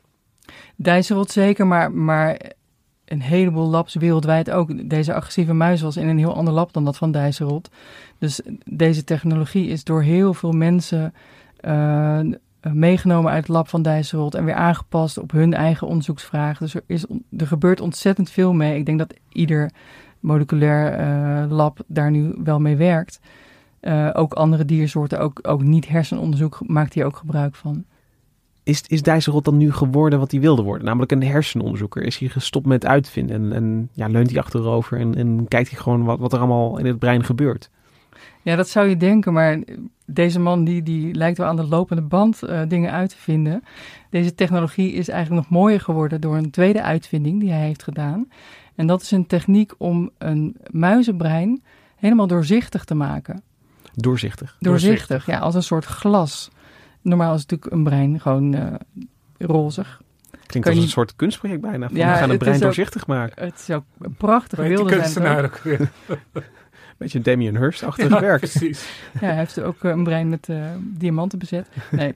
Dijsselrood zeker, maar, maar een heleboel labs wereldwijd ook. Deze agressieve muis was in een heel ander lab dan dat van Dijsselrood. Dus deze technologie is door heel veel mensen uh, meegenomen uit het lab van Dijsselrood en weer aangepast op hun eigen onderzoeksvragen. Dus er, is, er gebeurt ontzettend veel mee. Ik denk dat ieder moleculair uh, lab daar nu wel mee werkt. Uh, ook andere diersoorten, ook, ook niet hersenonderzoek maakt hier ook gebruik van. is, is Dijsselrot dan nu geworden wat hij wilde worden? Namelijk een hersenonderzoeker. Is hij gestopt met uitvinden en, en ja, leunt hij achterover en, en kijkt hij gewoon wat, wat er allemaal in het brein gebeurt? Ja, dat zou je denken, maar deze man die, die lijkt wel aan de lopende band uh, dingen uit te vinden. Deze technologie is eigenlijk nog mooier geworden door een tweede uitvinding die hij heeft gedaan. En dat is een techniek om een muizenbrein helemaal doorzichtig te maken. Doorzichtig? Doorzichtig, doorzichtig. Ja, als een soort glas. Normaal is natuurlijk een brein gewoon uh, rozig. Klinkt als niet... een soort kunstproject bijna. Van, ja, we gaan een brein doorzichtig ook, maken. Het is ook prachtig. Wilde kunstenaar ook weer. Beetje een Damien Hirst-achtig ja, werk. Precies. Ja, hij heeft ook een brein met uh, diamanten bezet. Nee.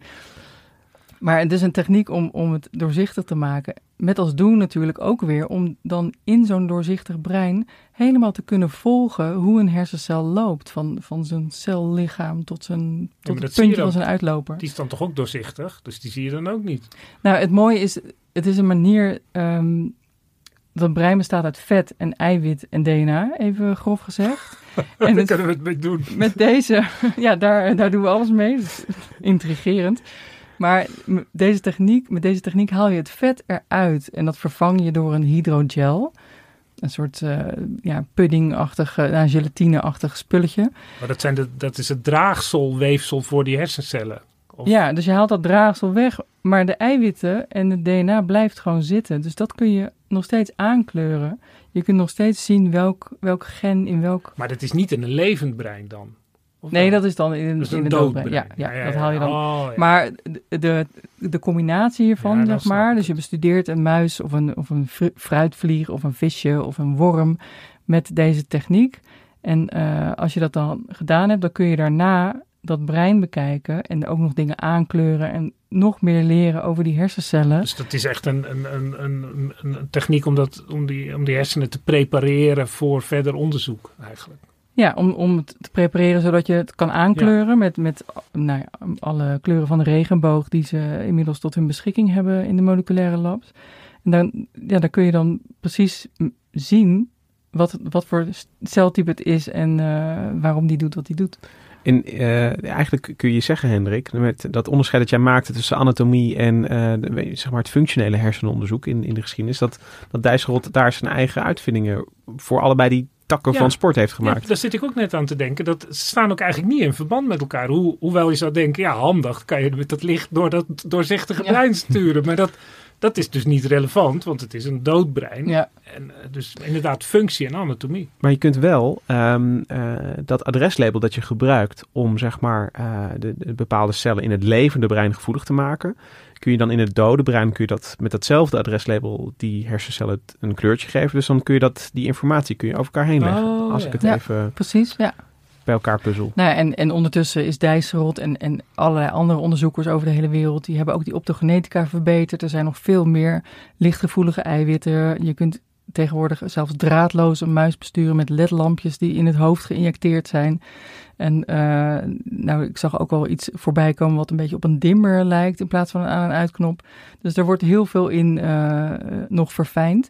Maar het is een techniek om, om het doorzichtig te maken. Met als doel natuurlijk ook weer om dan in zo'n doorzichtig brein helemaal te kunnen volgen hoe een hersencel loopt. Van, van zijn cellichaam tot, zijn, tot ja, het puntje van zijn uitloper. Die is dan toch ook doorzichtig? Dus die zie je dan ook niet? Nou, het mooie is, het is een manier... Um, dat brein bestaat uit vet en eiwit en D N A, even grof gezegd. En daar kunnen we het mee doen. Met deze, ja, daar, daar doen we alles mee. Dat is intrigerend. Maar deze techniek, met deze techniek haal je het vet eruit. En dat vervang je door een hydrogel. Een soort uh, ja, puddingachtig, uh, gelatine-achtig spulletje. Maar dat, zijn de, dat is het draagselweefsel voor die hersencellen. Of... Ja, dus je haalt dat draagsel weg. Maar de eiwitten en het D N A blijft gewoon zitten. Dus dat kun je nog steeds aankleuren. Je kunt nog steeds zien welk, welk gen in welk... Maar dat is niet in een levend brein dan? Of nee, wel? Dat is dan in, in, dus in een een dood brein. brein. Ja, ja, ja, ja, dat ja. haal je dan. Oh, ja. Maar de, de, de combinatie hiervan, ja, zeg maar. Dus je bestudeert een muis of een, of een fruitvlieg of een visje of een worm met deze techniek. En uh, als je dat dan gedaan hebt, dan kun je daarna dat brein bekijken en ook nog dingen aankleuren en nog meer leren over die hersencellen. Dus dat is echt een, een, een, een, een techniek om, dat, om, die, om die hersenen te prepareren voor verder onderzoek eigenlijk. Ja, om, om het te prepareren zodat je het kan aankleuren ja. met, met nou ja, alle kleuren van de regenboog die ze inmiddels tot hun beschikking hebben in de moleculaire labs. En dan, ja, dan kun je dan precies zien wat, wat voor celtype het is en uh, waarom die doet wat die doet. En uh, eigenlijk kun je zeggen, Hendrik, met dat onderscheid dat jij maakte tussen anatomie en uh, de, zeg maar het functionele hersenonderzoek in, in de geschiedenis, dat, dat Dijsselrot daar zijn eigen uitvindingen voor allebei die takken ja. van sport heeft gemaakt. Ja, daar zit ik ook net aan te denken. Dat ze staan ook eigenlijk niet in verband met elkaar. Hoe, hoewel je zou denken, ja, handig, kan je met dat licht door dat doorzichtige ja. brein sturen. Maar dat, dat is dus niet relevant, want het is een dood brein. Ja. En, uh, dus inderdaad functie en anatomie. Maar je kunt wel um, uh, dat adreslabel dat je gebruikt om zeg maar uh, de, de bepaalde cellen in het levende brein gevoelig te maken, kun je dan in het dode brein kun je dat met datzelfde adreslabel die hersencellen een kleurtje geven. Dus dan kun je dat die informatie kun je over elkaar heen leggen. Oh, als ja. ik het ja, even precies, ja. bij elkaar puzzel. Nou, en, en ondertussen is Dijsselrot en, en allerlei andere onderzoekers over de hele wereld, die hebben ook die optogenetica verbeterd. Er zijn nog veel meer lichtgevoelige eiwitten. Je kunt tegenwoordig zelfs draadloos een muis besturen met ledlampjes die in het hoofd geïnjecteerd zijn. En uh, nou, ik zag ook al iets voorbij komen wat een beetje op een dimmer lijkt in plaats van een aan- en uitknop. Dus er wordt heel veel in uh, nog verfijnd.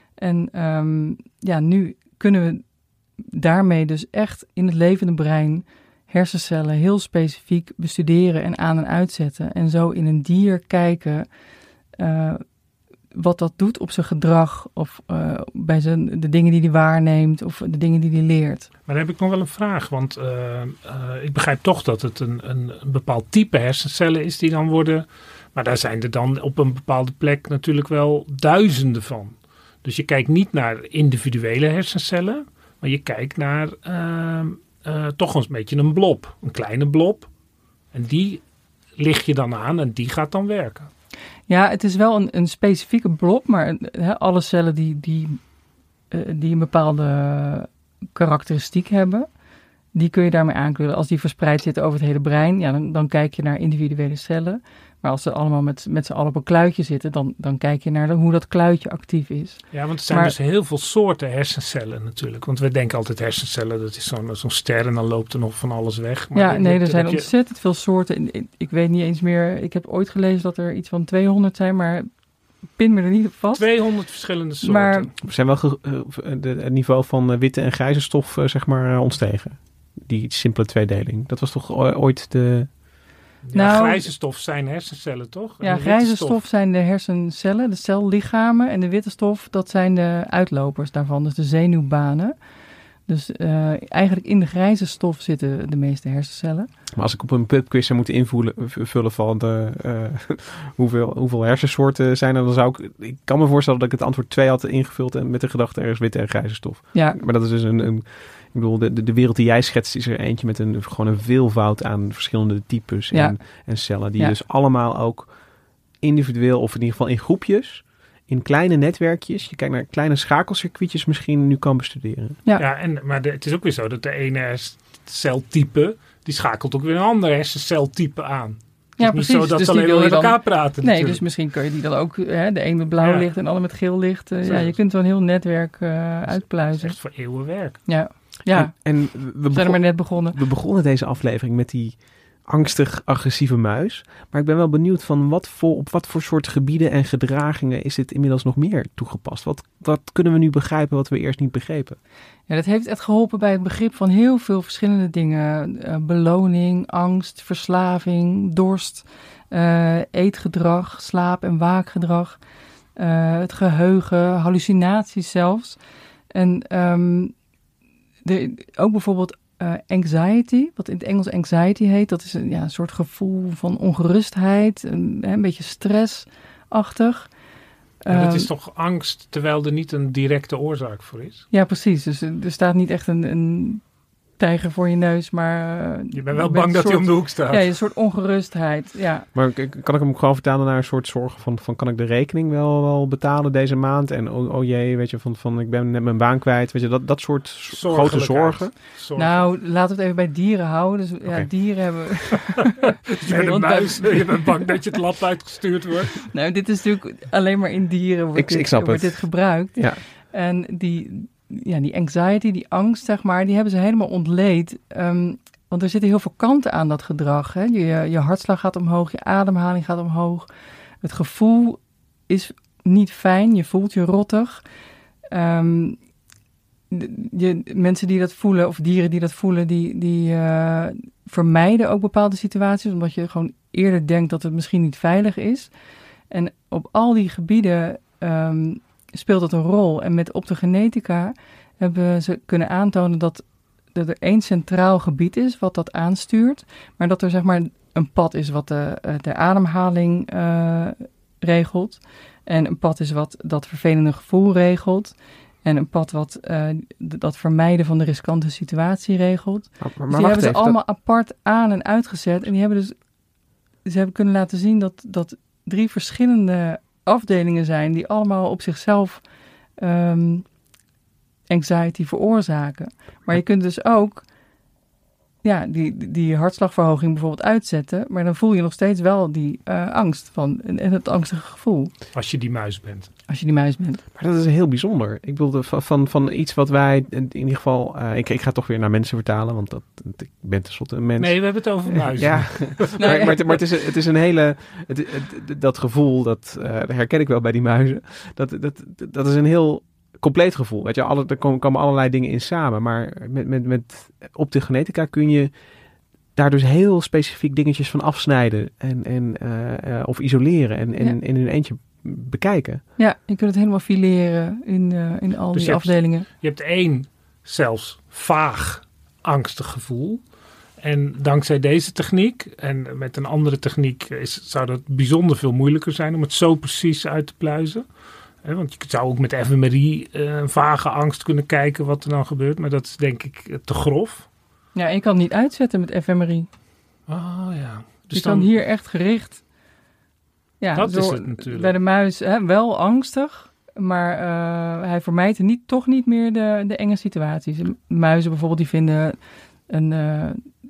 En um, ja, nu kunnen we daarmee dus echt in het levende brein hersencellen heel specifiek bestuderen en aan- en uitzetten. En zo in een dier kijken uh, wat dat doet op zijn gedrag of uh, bij zijn, de dingen die hij waarneemt of de dingen die hij leert. Maar dan heb ik nog wel een vraag, want uh, uh, ik begrijp toch dat het een, een, een bepaald type hersencellen is die dan worden, maar daar zijn er dan op een bepaalde plek natuurlijk wel duizenden van. Dus je kijkt niet naar individuele hersencellen, maar je kijkt naar uh, uh, toch een beetje een blob, een kleine blob. En die lig je dan aan en die gaat dan werken. Ja, het is wel een, een specifieke blob, maar he, alle cellen die, die, uh, die een bepaalde karakteristiek hebben, die kun je daarmee aankleuren. Als die verspreid zitten over het hele brein, ja, dan, dan kijk je naar individuele cellen. Maar als ze allemaal met, met z'n allen op een kluitje zitten, dan, dan kijk je naar de, hoe dat kluitje actief is. Ja, want er zijn maar, dus heel veel soorten hersencellen natuurlijk. Want we denken altijd hersencellen, dat is zo'n, zo'n ster en dan loopt er nog van alles weg. Maar ja, dat, nee, dat, er zijn dat je... ontzettend veel soorten. Ik weet niet eens meer, ik heb ooit gelezen dat er iets van tweehonderd zijn, maar pin me er niet op vast. tweehonderd verschillende soorten. Maar, we zijn wel ge, uh, de, het niveau van witte en grijze stof uh, zeg maar uh, ontstegen. Die simpele tweedeling. Dat was toch ooit de... Ja, Nou, grijze stof zijn hersencellen, toch? En Ja, de grijze witte stof zijn de hersencellen, de cellichamen. En de witte stof, dat zijn de uitlopers daarvan, dus de zenuwbanen. Dus uh, eigenlijk in de grijze stof zitten de meeste hersencellen. Maar als ik op een pubquiz zou moeten invullen vullen van de, uh, hoeveel, hoeveel hersensoorten zijn er, dan zou ik... Ik kan me voorstellen dat ik het antwoord twee had ingevuld en met de gedachte er is witte en grijze stof. Ja. Maar dat is dus een... een ik bedoel, de, de wereld die jij schetst is er eentje met een, gewoon een veelvoud aan verschillende types en, Ja. en cellen. Die Ja. dus allemaal ook individueel, of in ieder geval in groepjes, in kleine netwerkjes, je kijkt naar kleine schakelcircuitjes misschien nu kan bestuderen. Ja. Ja, en, maar de, het is ook weer zo dat de ene hersenceltype, die schakelt ook weer een andere hersenceltype aan. Het Ja, is precies. niet zo dat Dus ze die alleen wil maar je met dan- elkaar praten Nee, natuurlijk. dus misschien kun je die dan ook, hè, de een met blauw Ja. licht en de ander met geel licht. Uh, Zo ja, is je het. kunt zo'n heel netwerk uh, Dat is uitpluizen. echt voor eeuwen werk. Ja, ja. En, en we, we zijn er begon- maar net begonnen. we begonnen deze aflevering met die angstig agressieve muis. Maar ik ben wel benieuwd van wat voor, op wat voor soort gebieden en gedragingen is dit inmiddels nog meer toegepast? Wat, wat kunnen we nu begrijpen wat we eerst niet begrepen? Ja, dat heeft echt geholpen bij het begrip van heel veel verschillende dingen. Uh, beloning, angst, verslaving, dorst, uh, eetgedrag, slaap- en waakgedrag, uh, het geheugen, hallucinaties zelfs. En um, de, ook bijvoorbeeld uh, anxiety, wat in het Engels anxiety heet. Dat is een, ja, een soort gevoel van ongerustheid, een, een beetje stressachtig. Ja, dat is Um, toch angst, terwijl er niet een directe oorzaak voor is? Ja, precies. Dus er staat niet echt een, een tijger voor je neus, maar... uh, Je bent wel met bang een dat hij soort- om de hoek staat. Ja, een soort ongerustheid, ja. Maar k- kan ik hem gewoon vertalen naar een soort zorgen van, van kan ik de rekening wel, wel betalen deze maand? En oh, oh jee, weet je, van, van ik ben net mijn baan kwijt. Weet je, dat, dat soort s- grote Zorgelijkheid. zorgen. Zorg. Nou, laten we het even bij dieren houden. Dus ja, Oké. dieren hebben... je bent een want muis, dat- je bent bang dat je het lab uitgestuurd wordt. Nou, dit is natuurlijk alleen maar in dieren wordt, Ik- dit, ik snap wordt het. dit gebruikt. Ja. En die, ja, die anxiety, die angst, zeg maar, die hebben ze helemaal ontleed. Um, want er zitten heel veel kanten aan dat gedrag. Hè? Je, je hartslag gaat omhoog, je ademhaling gaat omhoog. Het gevoel is niet fijn, je voelt je rottig. Um, de, je, mensen die dat voelen, of dieren die dat voelen, die, die uh, vermijden ook bepaalde situaties, omdat je gewoon eerder denkt dat het misschien niet veilig is. En op al die gebieden um, speelt dat een rol. En met optogenetica hebben ze kunnen aantonen dat, dat er één centraal gebied is wat dat aanstuurt, maar dat er zeg maar een pad is wat de, de ademhaling uh, regelt. En een pad is wat dat vervelende gevoel regelt. En een pad wat uh, dat vermijden van de riskante situatie regelt. Maar, maar Dus die wacht hebben ze even, allemaal apart aan en uitgezet. En die hebben dus ze hebben kunnen laten zien dat, dat drie verschillende afdelingen zijn die allemaal op zichzelf um, anxiety veroorzaken. Maar je kunt dus ook ja, die, die hartslagverhoging bijvoorbeeld uitzetten, maar dan voel je nog steeds wel die uh, angst van en het angstige gevoel Als je die muis bent. als je die muis bent. Maar dat is heel bijzonder. Ik bedoel, van, van, van iets wat wij in ieder geval... Uh, ik, ik ga toch weer naar mensen vertalen, want dat, ik ben tenslotte een mens. Nee, we hebben het over muizen. Ja, maar, maar, het, maar het, is, het is een hele... Het, het, dat gevoel, dat, uh, dat herken ik wel bij die muizen. Dat, dat, dat is een heel compleet gevoel. Weet je, alle, er komen, komen allerlei dingen in samen. Maar met, met, met optogenetica kun je daar dus heel specifiek dingetjes van afsnijden. En, en, uh, uh, of isoleren en, en, Ja. en in een eentje bekijken. Ja, je kunt het helemaal fileren in, uh, in al Dus die je hebt- afdelingen. Je hebt één zelfs vaag angstig gevoel. En dankzij deze techniek en met een andere techniek is, zou dat bijzonder veel moeilijker zijn om het zo precies uit te pluizen. He, want je zou ook met fMRI uh, een vage angst kunnen kijken wat er dan gebeurt. Maar dat is denk ik te grof. Ja, en je kan het niet uitzetten met fMRI. Oh ja. Dus je kan hier echt gericht. Ja, Dat zo, is het natuurlijk. Bij de muis hè, wel angstig, maar uh, hij vermijdt niet, toch niet meer de, de enge situaties. Muizen bijvoorbeeld, die vinden een, uh,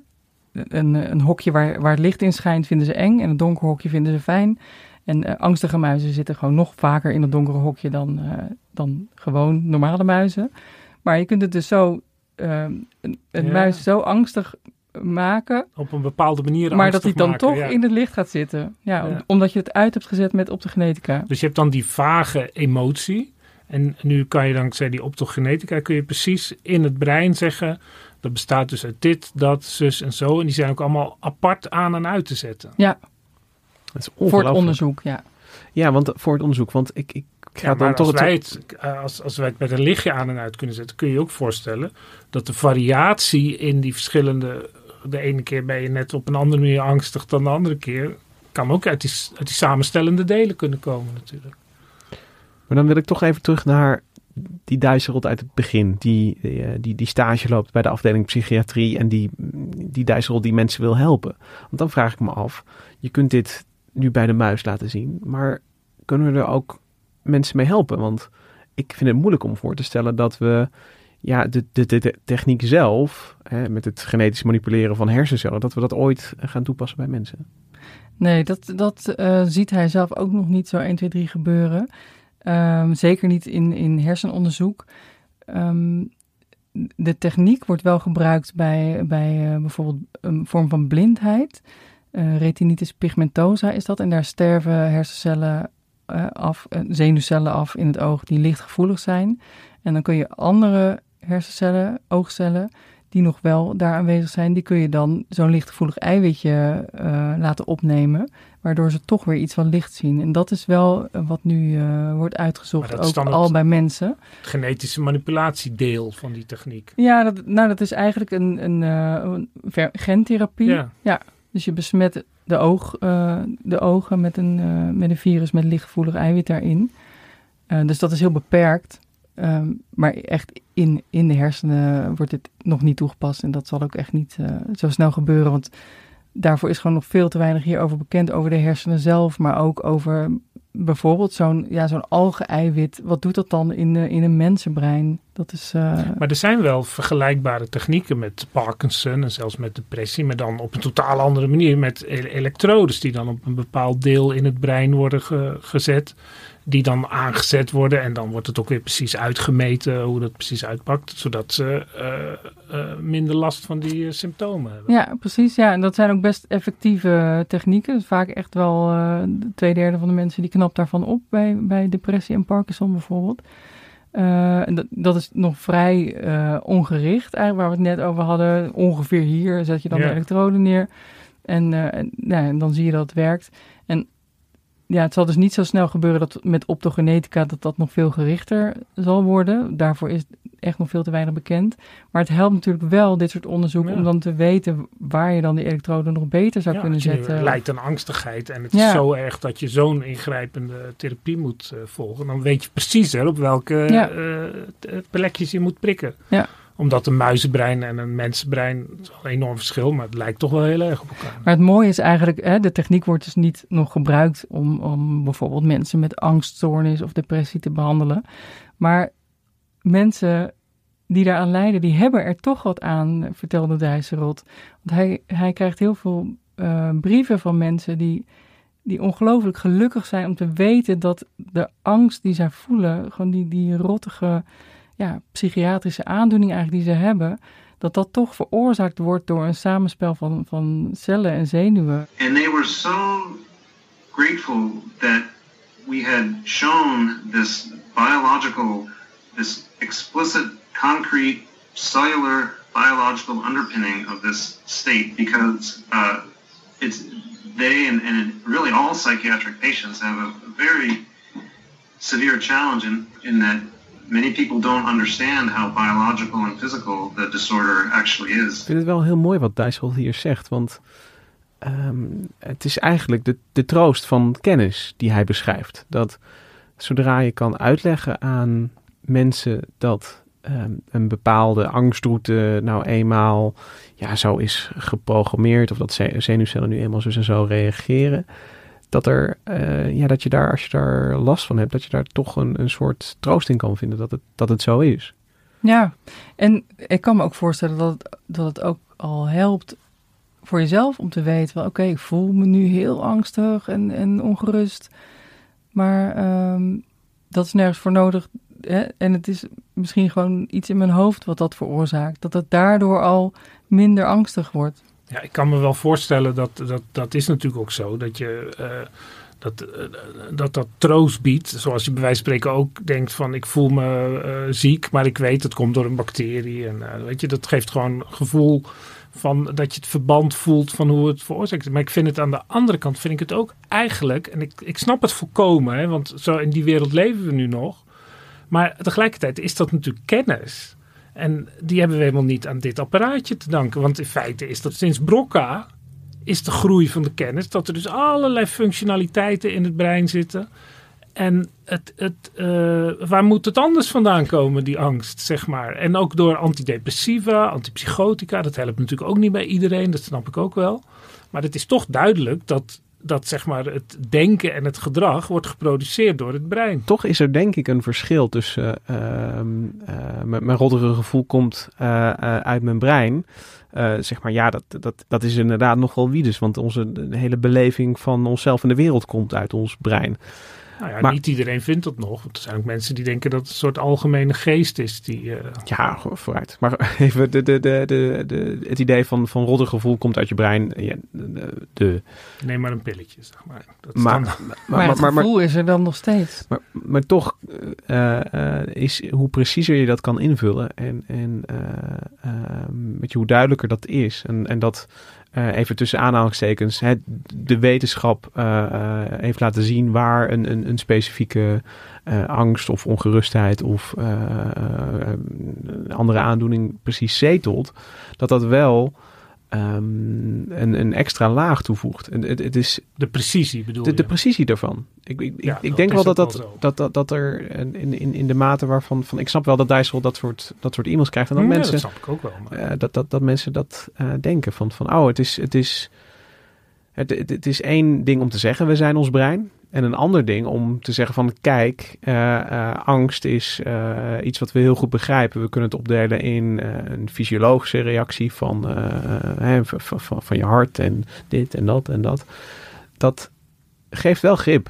een, een hokje waar, waar het licht in schijnt, vinden ze eng. En een donker hokje vinden ze fijn. En uh, angstige muizen zitten gewoon nog vaker in het donkere hokje dan, uh, dan gewoon normale muizen. Maar je kunt het dus zo, uh, een, een Ja. muis zo angstig maken, op een bepaalde manier maar dat angstig hij dan maken, toch ja. in het licht gaat zitten. Ja, Ja. omdat je het uit hebt gezet met optogenetica. Dus je hebt dan die vage emotie. En nu kan je dankzij die optogenetica kun je precies in het brein zeggen, dat bestaat dus uit dit, dat, zus en zo. En die zijn ook allemaal apart aan en uit te zetten. Ja, Dat is voor het onderzoek, ja. Ja, want voor het onderzoek, want ik, ik ga Ja, dan maar toch als, het... wij het, als, als wij het met een lichtje aan en uit kunnen zetten, kun je je ook voorstellen dat de variatie in die verschillende, de ene keer ben je net op een andere manier angstig dan de andere keer, kan ook uit die, uit die samenstellende delen kunnen komen natuurlijk. Maar dan wil ik toch even terug naar die Dijsselrod uit het begin. Die, die, die stage loopt bij de afdeling psychiatrie en die, die Dijsselrod die mensen wil helpen. Want dan vraag ik me af, je kunt dit nu bij de muis laten zien, maar kunnen we er ook mensen mee helpen? Want ik vind het moeilijk om voor te stellen dat we ja, de, de, de techniek zelf, hè, met het genetisch manipuleren van hersencellen, dat we dat ooit gaan toepassen bij mensen. Nee, dat, dat uh, ziet hij zelf ook nog niet zo één, twee, drie gebeuren. Um, zeker niet in, in hersenonderzoek. Um, de techniek wordt wel gebruikt bij, bij uh, bijvoorbeeld een vorm van blindheid. Uh, retinitis pigmentosa is dat. En daar sterven hersencellen uh, af, uh, zenuwcellen af in het oog die lichtgevoelig zijn. En dan kun je andere hersencellen, oogcellen, die nog wel daar aanwezig zijn, die kun je dan zo'n lichtgevoelig eiwitje uh, laten opnemen, waardoor ze toch weer iets van licht zien. En dat is wel uh, wat nu uh, wordt uitgezocht, ook al het, bij mensen. Het genetische manipulatiedeel van die techniek. Ja, dat, nou dat is eigenlijk een, een, uh, een gentherapie. Ja. ja, dus je besmet de, oog, uh, de ogen met een, uh, met een virus met lichtgevoelig eiwit daarin. Uh, dus dat is heel beperkt. Um, maar echt in, in de hersenen wordt dit nog niet toegepast. En dat zal ook echt niet uh, zo snel gebeuren. Want daarvoor is gewoon nog veel te weinig hierover bekend. Over de hersenen zelf, maar ook over bijvoorbeeld zo'n, ja, zo'n alge-eiwit. Wat doet dat dan in, uh, in een mensenbrein? Dat is, uh... Maar er zijn wel vergelijkbare technieken met Parkinson en zelfs met depressie. Maar dan op een totaal andere manier. Met elektrodes die dan op een bepaald deel in het brein worden ge- gezet. Die dan aangezet worden en dan wordt het ook weer precies uitgemeten hoe dat precies uitpakt. Zodat ze uh, uh, minder last van die uh, symptomen hebben. Ja, precies. Ja. En dat zijn ook best effectieve technieken. Vaak echt wel uh, twee derde van de mensen die knapt daarvan op bij, bij depressie en Parkinson bijvoorbeeld. Uh, en dat, dat is nog vrij uh, ongericht eigenlijk, waar we het net over hadden. Ongeveer hier zet je dan ja. de elektroden neer en, uh, en, nou, en dan zie je dat het werkt. En ja, het zal dus niet zo snel gebeuren dat met optogenetica dat dat nog veel gerichter zal worden. Daarvoor is echt nog veel te weinig bekend. Maar het helpt natuurlijk wel, dit soort onderzoek, ja. om dan te weten waar je dan die elektroden nog beter zou ja, kunnen zetten. Het leidt aan angstigheid en het ja. is zo erg dat je zo'n ingrijpende therapie moet uh, volgen. Dan weet je precies hè, op welke ja. uh, plekjes je moet prikken. Ja. Omdat een muizenbrein en een mensenbrein, dat is een enorm verschil, maar het lijkt toch wel heel erg op elkaar. Maar het mooie is eigenlijk, hè, de techniek wordt dus niet nog gebruikt om, om bijvoorbeeld mensen met angststoornis of depressie te behandelen. Maar mensen die daaraan lijden, die hebben er toch wat aan, vertelde Dijsselrod. Want hij, hij krijgt heel veel uh, brieven van mensen die, die ongelooflijk gelukkig zijn om te weten dat de angst die zij voelen, gewoon die, die rottige ja, psychiatrische aandoening eigenlijk die ze hebben, dat dat toch veroorzaakt wordt door een samenspel van, van cellen en zenuwen. And they were so grateful that we had shown this biological, this explicit, concrete, cellular, biological underpinning of this state, because uh, it's they and, and really all psychiatric patients have a very severe challenge in, in that many people don't understand how biological and physical the disorder actually is. Ik vind het wel heel mooi wat Dijsselrod hier zegt, want um, het is eigenlijk de, de troost van kennis die hij beschrijft. Dat zodra je kan uitleggen aan mensen dat um, een bepaalde angstroute nou eenmaal ja, zo is geprogrammeerd, of dat zenuwcellen nu eenmaal zo en zo reageren, dat, er, uh, ja, dat je daar, als je daar last van hebt, dat je daar toch een, een soort troost in kan vinden dat het, dat het zo is. Ja, en ik kan me ook voorstellen dat het, dat het ook al helpt voor jezelf om te weten van oké, okay, ik voel me nu heel angstig en, en ongerust, maar um, dat is nergens voor nodig. Hè? En het is misschien gewoon iets in mijn hoofd wat dat veroorzaakt, dat het daardoor al minder angstig wordt. Ja, ik kan me wel voorstellen dat dat, dat is natuurlijk ook zo. Dat je, uh, dat, uh, dat dat troost biedt. Zoals je bij wijze van spreken ook denkt van ik voel me uh, ziek, maar ik weet het komt door een bacterie. En uh, weet je, dat geeft gewoon een gevoel van dat je het verband voelt van hoe het veroorzaakt. Maar ik vind het aan de andere kant, vind ik het ook eigenlijk, en ik, ik snap het volkomen, hè, want zo in die wereld leven we nu nog. Maar tegelijkertijd is dat natuurlijk kennis. En die hebben we helemaal niet aan dit apparaatje te danken. Want in feite is dat sinds Broca is de groei van de kennis. Dat er dus allerlei functionaliteiten in het brein zitten. En het, het, uh, waar moet het anders vandaan komen, die angst, zeg maar. En ook door antidepressiva, antipsychotica. Dat helpt natuurlijk ook niet bij iedereen. Dat snap ik ook wel. Maar het is toch duidelijk dat... dat zeg maar het denken en het gedrag wordt geproduceerd door het brein. Toch is er denk ik een verschil tussen uh, uh, mijn, mijn rottere gevoel komt uh, uh, uit mijn brein. Uh, zeg maar ja, dat, dat, dat is inderdaad nogal wiedes. Want onze de hele beleving van onszelf en de wereld komt uit ons brein. Nou ja, maar, niet iedereen vindt dat nog. Want er zijn ook mensen die denken dat het een soort algemene geest is. Die, uh... Ja, vooruit. Maar even de, de, de, de, de, het idee van, van rottig gevoel komt uit je brein. Ja, de, de... Neem maar een pilletje, zeg maar. Dat is maar, dan... maar, maar het maar, gevoel maar, is er dan nog steeds. Maar, maar toch uh, uh, is hoe preciezer je dat kan invullen. En, en uh, uh, weet je, hoe duidelijker dat is. En, en dat... Uh, even tussen aanhalingstekens, hè, de wetenschap uh, uh, heeft laten zien waar een, een, een specifieke uh, angst of ongerustheid of uh, uh, andere aandoening precies zetelt, dat dat wel um, een, een extra laag toevoegt. En het, het is de precisie bedoel de, je? De precisie daarvan. Ik, ik, ja, ik denk wel dat dat, wel dat, dat, dat er in, in, in de mate waarvan... Van, ik snap wel dat Dijssel dat soort, dat soort e-mails krijgt. En dat, ja, mensen, dat snap ik ook wel. Maar... Uh, dat, dat, dat mensen dat uh, denken. Van, van oh, het is, het, is, het, het, het is één ding om te zeggen, we zijn ons brein. En een ander ding om te zeggen van kijk, uh, uh, angst is uh, iets wat we heel goed begrijpen. We kunnen het opdelen in uh, een fysiologische reactie van, uh, uh, van, van, van je hart en dit en dat en dat. Dat geeft wel grip.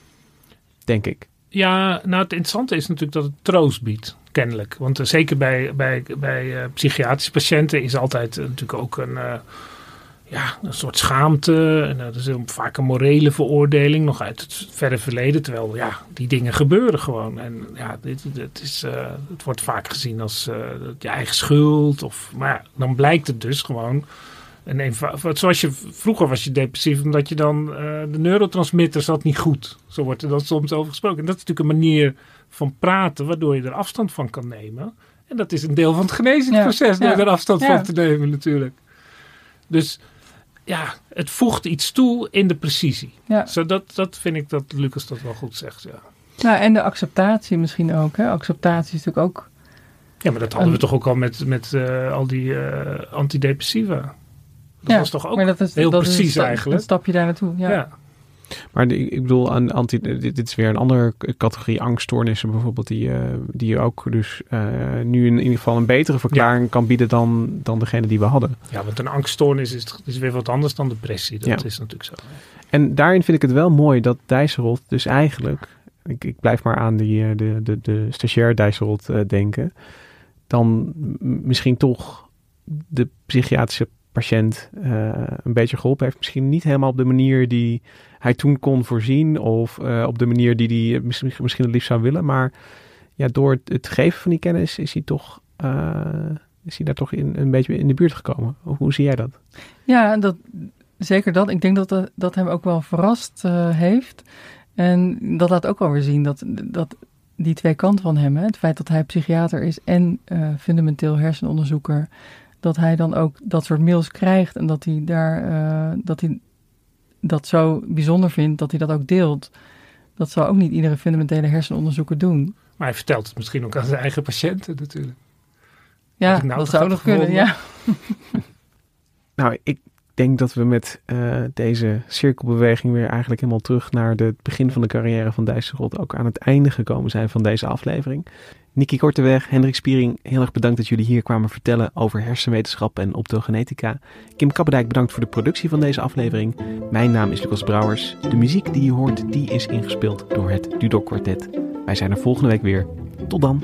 Denk ik. Ja, nou het interessante is natuurlijk dat het troost biedt, kennelijk. Want uh, zeker bij, bij, bij uh, psychiatrische patiënten is altijd uh, natuurlijk ook een, uh, ja, een soort schaamte. En, uh, dat is heel vaak een morele veroordeling, nog uit het verre verleden. Terwijl ja, die dingen gebeuren gewoon. En ja, dit, dit is, uh, het wordt vaak gezien als uh, je eigen schuld. Of, maar ja, dan blijkt het dus gewoon... En eenva- zoals je, vroeger was je depressief omdat je dan uh, de neurotransmitters had niet goed. Zo wordt er dan soms over gesproken. En dat is natuurlijk een manier van praten waardoor je er afstand van kan nemen. En dat is een deel van het genezingsproces ja, door ja, er afstand ja. van te nemen natuurlijk. Dus ja, het voegt iets toe in de precisie. Ja. Zo dat, dat vind ik dat Lucas dat wel goed zegt. Ja. Nou, en de acceptatie misschien ook. Hè? Acceptatie is natuurlijk ook... Ja, maar dat hadden we toch ook al met, met uh, al die uh, antidepressiva. Dat ja, was toch ook maar dat is, heel dat precies is een, eigenlijk. Een stapje daar naartoe, ja. ja. Maar de, ik bedoel, aan anti, dit, dit is weer een andere categorie angststoornissen bijvoorbeeld, die, uh, die je ook dus uh, nu in ieder geval een betere verklaring ja. kan bieden dan, dan degene die we hadden. Ja, want een angststoornis is, is weer wat anders dan depressie. Dat ja. is natuurlijk zo. En daarin vind ik het wel mooi dat Dijsselholt dus eigenlijk, ik, ik blijf maar aan die, de, de, de stagiair Dijsselholt uh, denken, dan m- misschien toch de psychiatrische patiënt uh, een beetje geholpen heeft. Misschien niet helemaal op de manier die hij toen kon voorzien of uh, op de manier die hij misschien, misschien het liefst zou willen. Maar ja, door het, het geven van die kennis is hij toch uh, is hij daar toch in, een beetje in de buurt gekomen. Hoe, hoe zie jij dat? Ja, dat, zeker dat. Ik denk dat dat, dat hem ook wel verrast uh, heeft. En dat laat ook wel weer zien dat, dat die twee kanten van hem, hè, het feit dat hij psychiater is en uh, fundamenteel hersenonderzoeker, dat hij dan ook dat soort mails krijgt en dat hij daar uh, dat hij dat zo bijzonder vindt dat hij dat ook deelt. Dat zou ook niet iedere fundamentele hersenonderzoeker doen. Maar hij vertelt het misschien ook aan zijn eigen patiënten natuurlijk. Ja, nou dat zou nog kunnen, ja. Nou, ik denk dat we met uh, deze cirkelbeweging weer eigenlijk helemaal terug naar de, het begin van de carrière van Dijsselholt ook aan het einde gekomen zijn van deze aflevering. Nicky Korteweg, Hendrik Spiering, heel erg bedankt dat jullie hier kwamen vertellen over hersenwetenschap en optogenetica. Kim Kappendijk, bedankt voor de productie van deze aflevering. Mijn naam is Lucas Brouwers. De muziek die je hoort, die is ingespeeld door het Dudok Quartet. Wij zijn er volgende week weer. Tot dan.